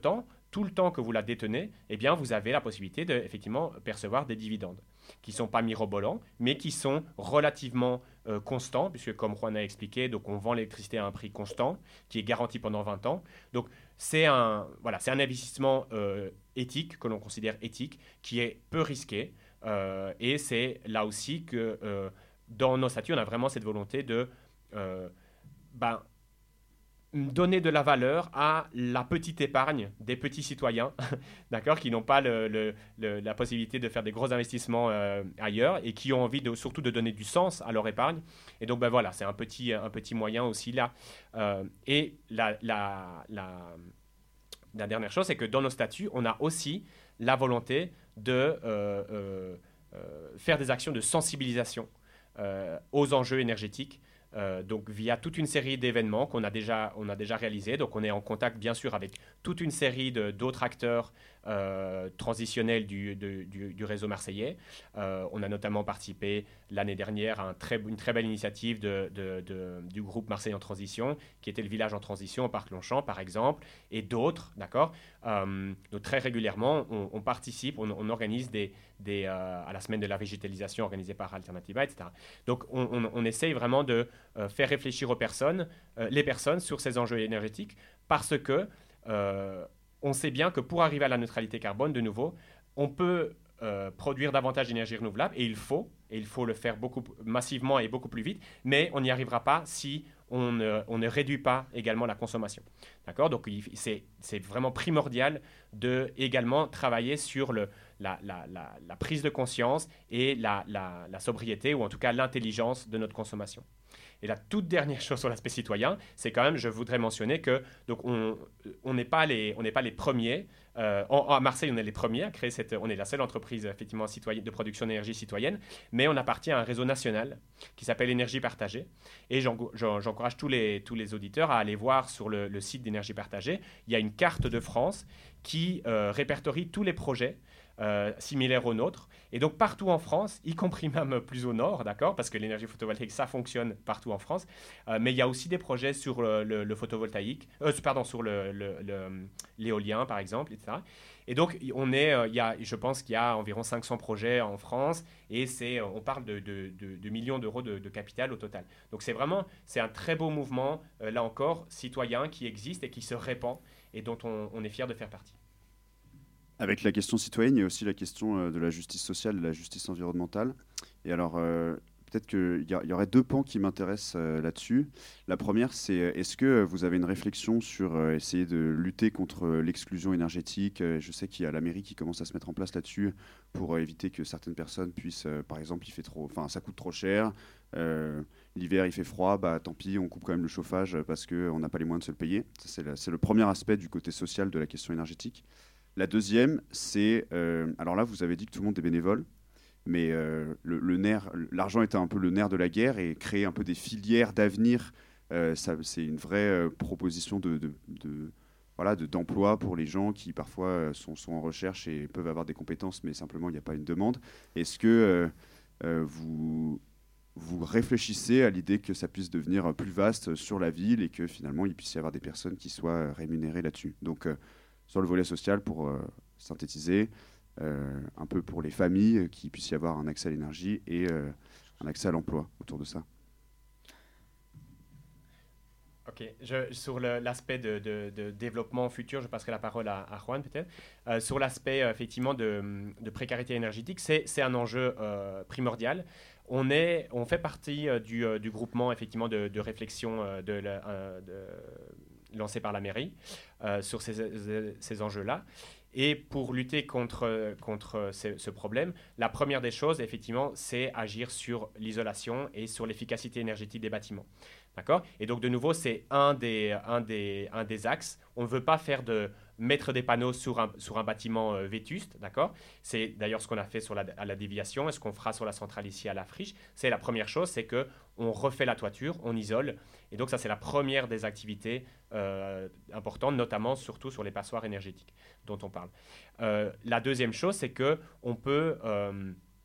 tout le temps que vous la détenez, eh bien, vous avez la possibilité de effectivement percevoir des dividendes qui ne sont pas mirobolants, mais qui sont relativement euh, constants, puisque comme Juan a expliqué, donc on vend l'électricité à un prix constant, qui est garanti pendant vingt ans. Donc c'est un, voilà, c'est un investissement euh, éthique, que l'on considère éthique, qui est peu risqué. Euh, et c'est là aussi que euh, dans nos statuts, on a vraiment cette volonté de euh, ben, donner de la valeur à la petite épargne des petits citoyens, d'accord, qui n'ont pas le, le, le, la possibilité de faire des gros investissements euh, ailleurs et qui ont envie de, surtout de donner du sens à leur épargne. Et donc, ben voilà, c'est un petit, un petit moyen aussi là. Euh, et la, la, la, la dernière chose, c'est que dans nos statuts, on a aussi la volonté de euh, euh, euh, faire des actions de sensibilisation euh, aux enjeux énergétiques. Euh, donc via toute une série d'événements qu'on a déjà, on a déjà réalisés. Donc on est en contact bien sûr avec toute une série de, d'autres acteurs euh, transitionnels du, de, du, du réseau marseillais. Euh, on a notamment participé l'année dernière à un très, une très belle initiative de, de, de, du groupe Marseille en transition, qui était le village en transition au Parc Longchamp par exemple, et d'autres, d'accord. Euh, donc très régulièrement, on, on participe, on, on organise des, des, euh, à la semaine de la végétalisation organisée par Alternativa, et cetera. Donc on, on, on essaye vraiment de euh, faire réfléchir aux personnes, euh, les personnes sur ces enjeux énergétiques, parce que euh, on sait bien que pour arriver à la neutralité carbone, de nouveau, on peut euh, produire davantage d'énergie renouvelable, et il faut, et il faut le faire beaucoup massivement et beaucoup plus vite, mais on n'y arrivera pas si on ne, on ne réduit pas également la consommation. D'accord ? Donc il, c'est, c'est vraiment primordial de également travailler sur le, la, la, la, la prise de conscience et la, la, la sobriété, ou en tout cas l'intelligence de notre consommation. Et la toute dernière chose sur l'aspect citoyen, c'est quand même, je voudrais mentionner que donc on on n'est pas les on n'est pas les premiers. Euh, en, à Marseille, on est les premiers à créer cette. On est la seule entreprise effectivement citoyenne de production d'énergie citoyenne, mais on appartient à un réseau national qui s'appelle Énergie Partagée. Et j'en, j'en, j'encourage tous les tous les auditeurs à aller voir sur le, le site d'Énergie Partagée. Il y a une carte de France qui euh, répertorie tous les projets Euh, similaires aux nôtres. Et donc partout en France, y compris même plus au nord, d'accord, parce que l'énergie photovoltaïque, ça fonctionne partout en France, euh, mais il y a aussi des projets sur le, le, le photovoltaïque, euh, pardon, sur le, le, le, l'éolien par exemple, et cetera. Et donc on est, euh, il y a, je pense qu'il y a environ cinq cents projets en France, et c'est, on parle de, de, de, de millions d'euros de, de capital au total. Donc c'est vraiment, c'est un très beau mouvement, euh, là encore, citoyen qui existe et qui se répand, et dont on, on est fier de faire partie. Avec la question citoyenne, il y a aussi la question de la justice sociale, de la justice environnementale. Et alors, euh, peut-être qu'il y, y aurait deux pans qui m'intéressent euh, là-dessus. La première, c'est est-ce que vous avez une réflexion sur euh, essayer de lutter contre l'exclusion énergétique ? Je sais qu'il y a la mairie qui commence à se mettre en place là-dessus pour euh, éviter que certaines personnes puissent, euh, par exemple, il fait trop, enfin, ça coûte trop cher. Euh, l'hiver, il fait froid, bah tant pis, on coupe quand même le chauffage parce qu'on n'a pas les moyens de se le payer. Ça, c'est, la, c'est le premier aspect du côté social de la question énergétique. La deuxième, c'est... Euh, alors là, vous avez dit que tout le monde est bénévole, mais euh, le, le nerf, l'argent était un peu le nerf de la guerre, et créer un peu des filières d'avenir, euh, ça, c'est une vraie euh, proposition de, de, de, voilà, de, d'emploi pour les gens qui parfois euh, sont, sont en recherche et peuvent avoir des compétences, mais simplement il n'y a pas une demande. Est-ce que euh, euh, vous, vous réfléchissez à l'idée que ça puisse devenir plus vaste sur la ville et que finalement il puisse y avoir des personnes qui soient rémunérées là-dessus ? Donc, euh, sur le volet social, pour euh, synthétiser, euh, un peu pour les familles, euh, qu'il puisse y avoir un accès à l'énergie et euh, un accès à l'emploi autour de ça. Ok, je, sur le, l'aspect de, de, de développement futur, je passerai la parole à, à Juan peut-être. Euh, sur l'aspect euh, effectivement de, de précarité énergétique, c'est, c'est un enjeu euh, primordial. On, est, on fait partie euh, du, euh, du groupement effectivement de, de réflexion euh, de, la, euh, de lancé par la mairie euh, sur ces, ces, ces enjeux-là. Et pour lutter contre, contre ce, ce problème, la première des choses, effectivement, c'est agir sur l'isolation et sur l'efficacité énergétique des bâtiments. D'accord ? Et donc, de nouveau, c'est un des, un des, un des axes. On ne veut pas faire de mettre des panneaux sur un, sur un bâtiment euh, vétuste, d'accord ? C'est d'ailleurs ce qu'on a fait sur la, à la déviation et ce qu'on fera sur la centrale ici à la Friche. C'est la première chose, c'est qu'on refait la toiture, on isole. Et donc, ça, c'est la première des activités euh, importantes, notamment, surtout sur les passoires énergétiques dont on parle. Euh, la deuxième chose, c'est qu'on peut... Euh,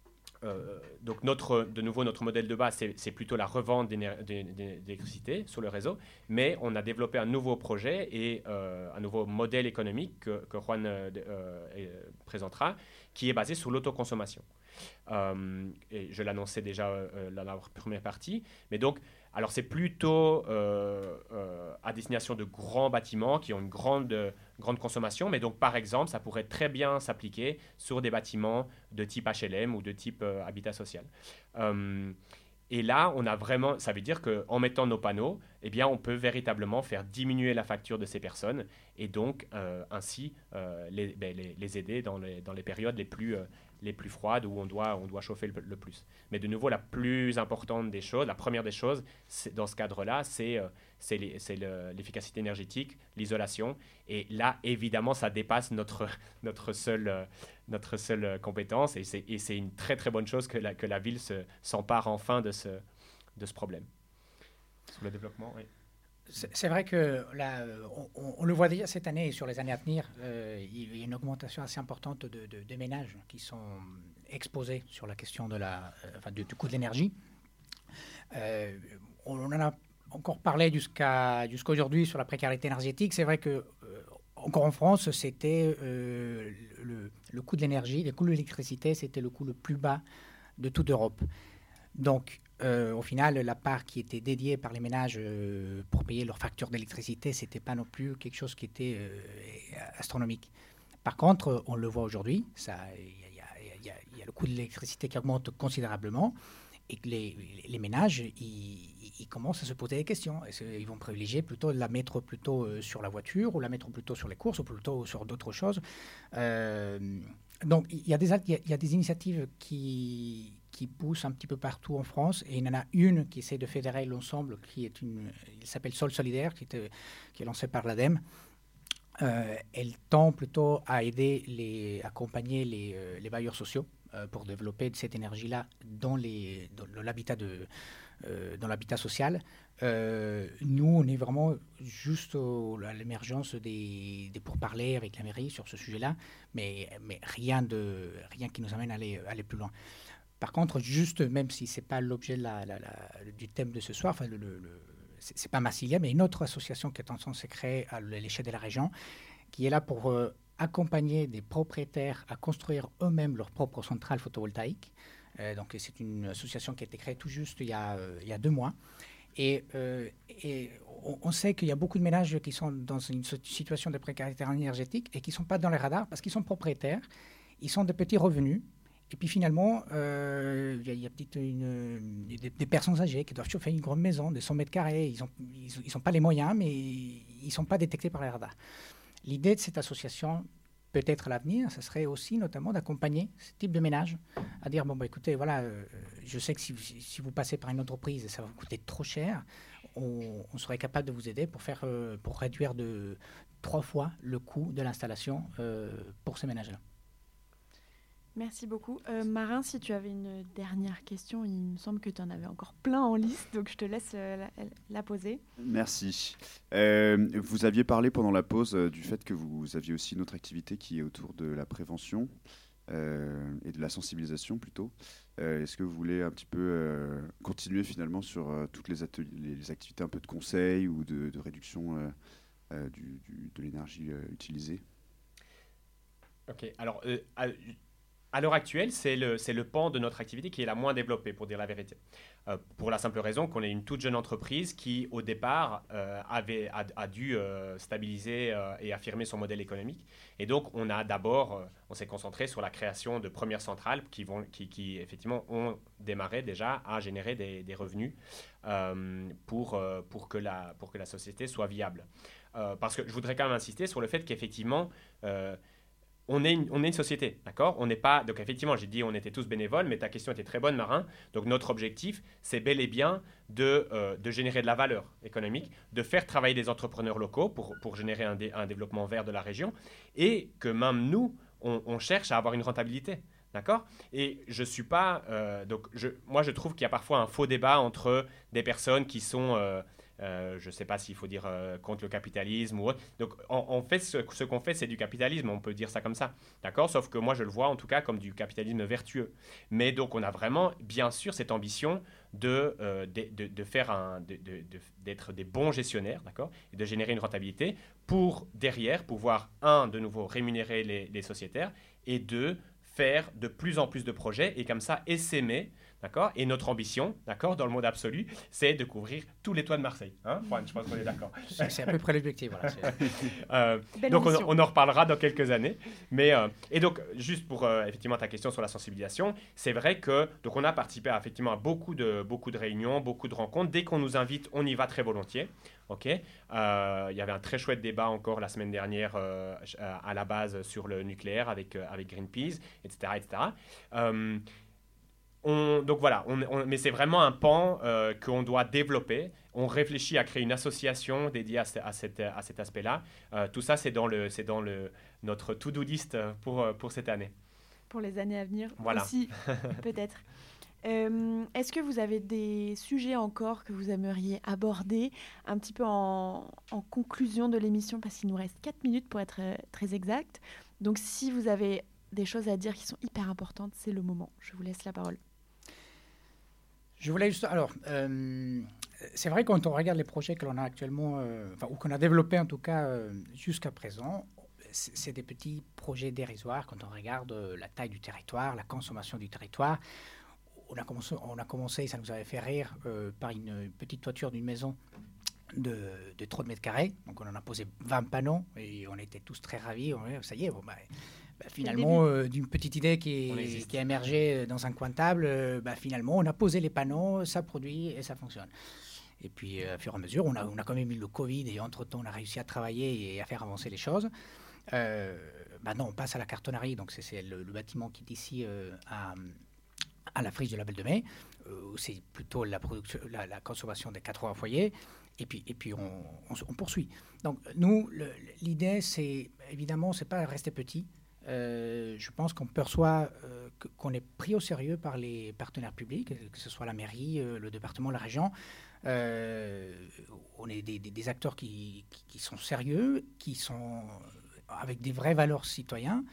euh, donc notre, de nouveau, notre modèle de base, c'est, c'est plutôt la revente d'éner- d'électricité sur le réseau, mais on a développé un nouveau projet et euh, un nouveau modèle économique que, que Juan euh, euh, présentera, qui est basé sur l'autoconsommation. Euh, et je l'annonçais déjà euh, dans la première partie, mais donc, alors c'est plutôt euh, euh, à destination de grands bâtiments qui ont une grande, grande consommation, mais donc par exemple, ça pourrait très bien s'appliquer sur des bâtiments de type H L M ou de type euh, habitat social. Euh, et là, on a vraiment, ça veut dire qu'en mettant nos panneaux, eh bien, on peut véritablement faire diminuer la facture de ces personnes et donc euh, ainsi euh, les, ben, les, les aider dans les, dans les périodes les plus, euh, les plus froides où on doit, on doit chauffer le, le plus. Mais de nouveau, la plus importante des choses, la première des choses, c'est, dans ce cadre-là, c'est, euh, c'est, les, c'est le, l'efficacité énergétique, l'isolation. Et là, évidemment, ça dépasse notre, notre seule, euh, notre seule compétence. Et c'est, et c'est une très, très bonne chose que la, que la ville se, s'empare enfin de ce, de ce problème. Sur le développement, oui. C'est vrai que là, on, on le voit déjà cette année et sur les années à venir, euh, il y a une augmentation assez importante de, de, de ménages qui sont exposés sur la question de la, enfin, du, du coût de l'énergie. Euh, on en a encore parlé jusqu'à, jusqu'à aujourd'hui sur la précarité énergétique. C'est vrai que, euh, encore en France, c'était euh, le, le coût de l'énergie, le coût de l'électricité, c'était le coût le plus bas de toute Europe. Donc, Euh, au final, la part qui était dédiée par les ménages euh, pour payer leurs factures d'électricité, ce n'était pas non plus quelque chose qui était euh, astronomique. Par contre, on le voit aujourd'hui, il y, y, y, y a le coût de l'électricité qui augmente considérablement et que les, les ménages, ils commencent à se poser des questions. Ils vont privilégier plutôt de la mettre plutôt sur la voiture ou la mettre plutôt sur les courses ou plutôt sur d'autres choses. Euh, donc, il y, a des, il y a des initiatives qui... qui pousse un petit peu partout en France. Et il y en a une qui essaie de fédérer l'ensemble, qui est une, il s'appelle Sol Solidaire, qui, était, qui est lancée par l'ADEME. Euh, elle tend plutôt à aider, les, accompagner les, euh, les bailleurs sociaux euh, pour développer cette énergie-là dans, les, dans l'habitat, de, euh, dans l'habitat social. Euh, nous, on est vraiment juste au, à l'émergence des, des pourparlers avec la mairie sur ce sujet-là, mais, mais rien, de, rien qui nous amène à aller, à aller plus loin. Par contre, juste, même si ce n'est pas l'objet de la, la, la, du thème de ce soir, enfin, le, le, ce n'est pas Massilia, mais une autre association qui est en train de se créer à l'échelle de la région, qui est là pour euh, accompagner des propriétaires à construire eux-mêmes leurs propres centrales photovoltaïques. Euh, donc, c'est une association qui a été créée tout juste il y a, euh, il y a deux mois. Et, euh, et on, on sait qu'il y a beaucoup de ménages qui sont dans une situation de précarité énergétique et qui ne sont pas dans les radars parce qu'ils sont propriétaires, ils sont de petits revenus. Et puis finalement, euh, il y a, y a une, des, des personnes âgées qui doivent chauffer une grande maison de cent mètres carrés. Ils n'ont ils, ils pas les moyens, mais ils ne sont pas détectés par les radars. L'idée de cette association, peut-être à l'avenir, ce serait aussi notamment d'accompagner ce type de ménage, à dire, bon, bah, écoutez, voilà, euh, je sais que si, si vous passez par une entreprise, ça va vous coûter trop cher, on, on serait capable de vous aider pour, faire, euh, pour réduire de trois fois le coût de l'installation euh, pour ces ménages-là. Merci beaucoup. Euh, Marin, si tu avais une dernière question, il me semble que tu en avais encore plein en liste, donc je te laisse euh, la, la poser. Merci. Euh, vous aviez parlé pendant la pause euh, du fait que vous aviez aussi une autre activité qui est autour de la prévention euh, et de la sensibilisation plutôt. Euh, est-ce que vous voulez un petit peu euh, continuer finalement sur euh, toutes les, ateliers, les activités un peu de conseil ou de, de réduction euh, euh, du, du, de l'énergie euh, utilisée ? Ok, alors... Euh, à, À l'heure actuelle, c'est le, c'est le pan de notre activité qui est la moins développée, pour dire la vérité. Euh, pour la simple raison qu'on est une toute jeune entreprise qui, au départ, euh, avait, a, a dû euh, stabiliser euh, et affirmer son modèle économique. Et donc, on a d'abord, euh, on s'est concentré sur la création de premières centrales qui, vont, qui, qui effectivement, ont démarré déjà à générer des, des revenus euh, pour, euh, pour, que la, pour que la société soit viable. Euh, parce que je voudrais quand même insister sur le fait qu'effectivement... Euh, On est, une, on est une société, d'accord ? On n'est pas... Donc, effectivement, j'ai dit on était tous bénévoles, mais ta question était très bonne, Marin. Donc, notre objectif, c'est bel et bien de, euh, de générer de la valeur économique, de faire travailler des entrepreneurs locaux pour, pour générer un, dé, un développement vert de la région et que même nous, on, on cherche à avoir une rentabilité, d'accord ? Et je suis pas... Euh, donc, je, moi, je trouve qu'il y a parfois un faux débat entre des personnes qui sont... Euh, euh, je ne sais pas s'il faut dire euh, contre le capitalisme ou autre. Donc, en, en fait, ce, ce qu'on fait, c'est du capitalisme, on peut dire ça comme ça, d'accord? Sauf que moi, je le vois en tout cas comme du capitalisme vertueux. Mais donc, on a vraiment, bien sûr, cette ambition de, euh, de, de, de faire un, de, de, de, d'être des bons gestionnaires, d'accord? Et de générer une rentabilité pour, derrière, pouvoir, un, de nouveau, rémunérer les, les sociétaires et deux, faire de plus en plus de projets et comme ça, essaimer. D'accord? Et notre ambition, d'accord, dans le monde absolu, c'est de couvrir tous les toits de Marseille. Hein, Juan, je pense qu'on est d'accord. C'est, c'est à peu près l'objectif. Voilà, euh, donc, on, on en reparlera dans quelques années. Mais, euh, et donc, juste pour euh, effectivement ta question sur la sensibilisation, c'est vrai que donc, on a participé à, effectivement, à beaucoup de, beaucoup de réunions, beaucoup de rencontres. Dès qu'on nous invite, on y va très volontiers. Okay. Euh, il y avait un très chouette débat encore la semaine dernière euh, à la base sur le nucléaire avec, euh, avec Greenpeace, et cetera et cetera. Euh, On, donc voilà, on, on, mais c'est vraiment un pan euh, qu'on doit développer. On réfléchit à créer une association dédiée à, ce, à, cette, à cet aspect-là. Euh, tout ça, c'est dans, le, c'est dans le, notre to-do list pour, pour cette année. Pour les années à venir voilà. aussi, peut-être. Euh, est-ce que vous avez des sujets encore que vous aimeriez aborder un petit peu en, en conclusion de l'émission, parce qu'il nous reste quatre minutes pour être euh, très exact. Donc si vous avez des choses à dire qui sont hyper importantes, c'est le moment. Je vous laisse la parole. Je voulais juste... Alors, euh, c'est vrai quand on regarde les projets que l'on a actuellement, euh, enfin, ou qu'on a développés en tout cas euh, jusqu'à présent, c'est, c'est des petits projets dérisoires quand on regarde euh, la taille du territoire, la consommation du territoire. On a commencé, on a commencé ça nous avait fait rire, euh, par une petite toiture d'une maison de, de trente mètres carrés. Donc on en a posé vingt panneaux et on était tous très ravis. On, ça y est, bon, bah, bah, finalement, euh, d'une petite idée qui, est, qui a émergé dans un coin de table, euh, bah, finalement, on a posé les panneaux, ça produit et ça fonctionne. Et puis, euh, à fur et à mesure, on a, on a quand même eu le Covid et entre-temps, on a réussi à travailler et à faire avancer les choses. Euh, maintenant, on passe à la cartonnerie. Donc, c'est, c'est le, le bâtiment qui est ici euh, à, à la friche de la Belle de Mai, euh, où c'est plutôt la, production, la, la consommation des quatre-vingts foyers. Et puis, et puis on, on, on poursuit. Donc, nous, le, l'idée, c'est évidemment, c'est pas rester petit. Euh, je pense qu'on perçoit euh, que, qu'on est pris au sérieux par les partenaires publics, que ce soit la mairie, euh, le département, la région. Euh, on est des, des, des acteurs qui, qui, qui sont sérieux, qui sont avec des vraies valeurs citoyennes.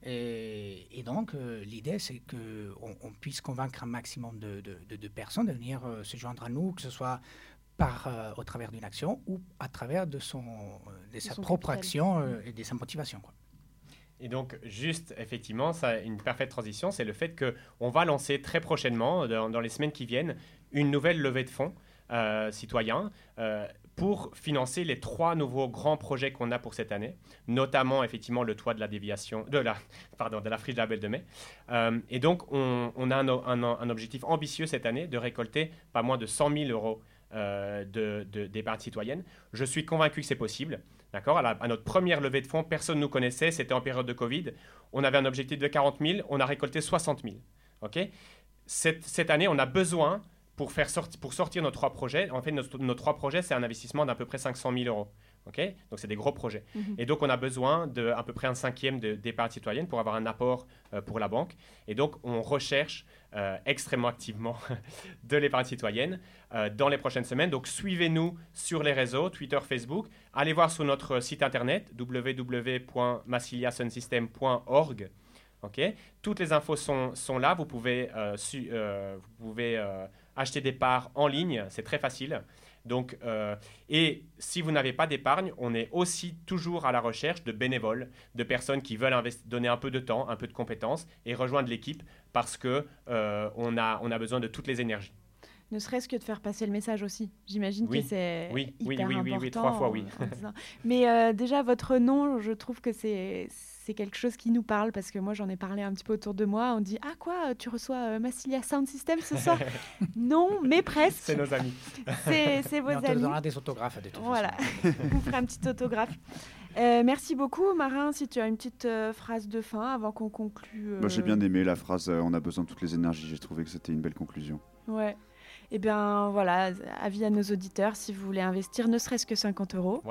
Et, et donc, euh, l'idée, c'est qu'on on puisse convaincre un maximum de, de, de, de personnes de venir euh, se joindre à nous, que ce soit par, euh, au travers d'une action ou à travers de, son, de, de sa propre capital. action euh, et de sa motivation, quoi. Et donc, juste, effectivement, ça, une parfaite transition, c'est le fait qu'on va lancer très prochainement, dans, dans les semaines qui viennent, une nouvelle levée de fonds euh, citoyens euh, pour financer les trois nouveaux grands projets qu'on a pour cette année, notamment, effectivement, le toit de la déviation, de la, pardon, de la friche de la Belle de Mai. Euh, et donc, on, on a un, un, un objectif ambitieux cette année de récolter pas moins de cent mille euros euh, de, de, d'épargne citoyenne. Je suis convaincu que c'est possible. D'accord, à, la, à notre première levée de fonds, personne ne nous connaissait, c'était en période de Covid. On avait un objectif de quarante mille, on a récolté soixante mille. Okay, cette, cette année, on a besoin, pour, faire sorti, pour sortir nos trois projets, en fait, nos, nos trois projets, c'est un investissement d'à peu près cinq cent mille euros. Okay, donc, c'est des gros projets. Mmh. Et donc, on a besoin d'à peu près un cinquième de, d'épargne citoyenne pour avoir un apport euh, pour la banque. Et donc, on recherche euh, extrêmement activement de l'épargne citoyenne euh, dans les prochaines semaines. Donc, suivez-nous sur les réseaux, Twitter, Facebook. Allez voir sur notre site internet, w w w point massilia sunsystem point org. Okay, toutes les infos sont, sont là. Vous pouvez, euh, su, euh, vous pouvez euh, acheter des parts en ligne. C'est très facile. Donc, euh, et si vous n'avez pas d'épargne, on est aussi toujours à la recherche de bénévoles, de personnes qui veulent investi- donner un peu de temps, un peu de compétences et rejoindre l'équipe parce qu'on euh, a, on a besoin de toutes les énergies. Ne serait-ce que de faire passer le message aussi. J'imagine oui. que c'est oui, hyper oui, oui, important. Oui, oui, oui, trois fois, oui. En, en Mais euh, déjà, votre nom, je trouve que c'est, c'est quelque chose qui nous parle parce que moi, j'en ai parlé un petit peu autour de moi. On dit « Ah quoi, tu reçois euh, Massilia Sound System ce soir ?» Non, mais presque. C'est nos amis. C'est, c'est vos Mais on amis. te donnera des autographes. De toute voilà, vous ferez un petit autographe. Euh, merci beaucoup, Marin. Si tu as une petite euh, phrase de fin avant qu'on conclue. Euh... Moi, j'ai bien aimé la phrase euh, « On a besoin de toutes les énergies ». J'ai trouvé que c'était une belle conclusion. Ouais. Eh bien, voilà, avis à nos auditeurs, si vous voulez investir ne serait-ce que cinquante euros, voilà.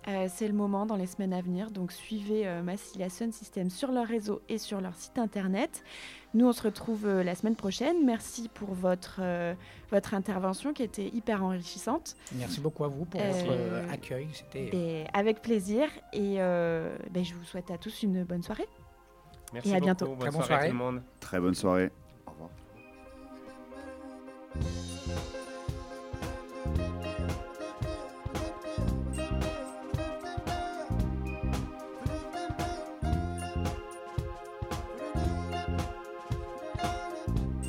Euh, c'est le moment dans les semaines à venir, donc suivez euh, Massilia Sound System sur leur réseau et sur leur site internet. Nous, on se retrouve euh, la semaine prochaine. Merci pour votre, euh, votre intervention qui était hyper enrichissante. Merci beaucoup à vous pour euh, votre euh, accueil. C'était... Et avec plaisir. Et euh, ben, je vous souhaite à tous une bonne soirée. Merci et à beaucoup. bientôt. Bonne Très bonne soirée soirée. tout le monde. Très bonne soirée.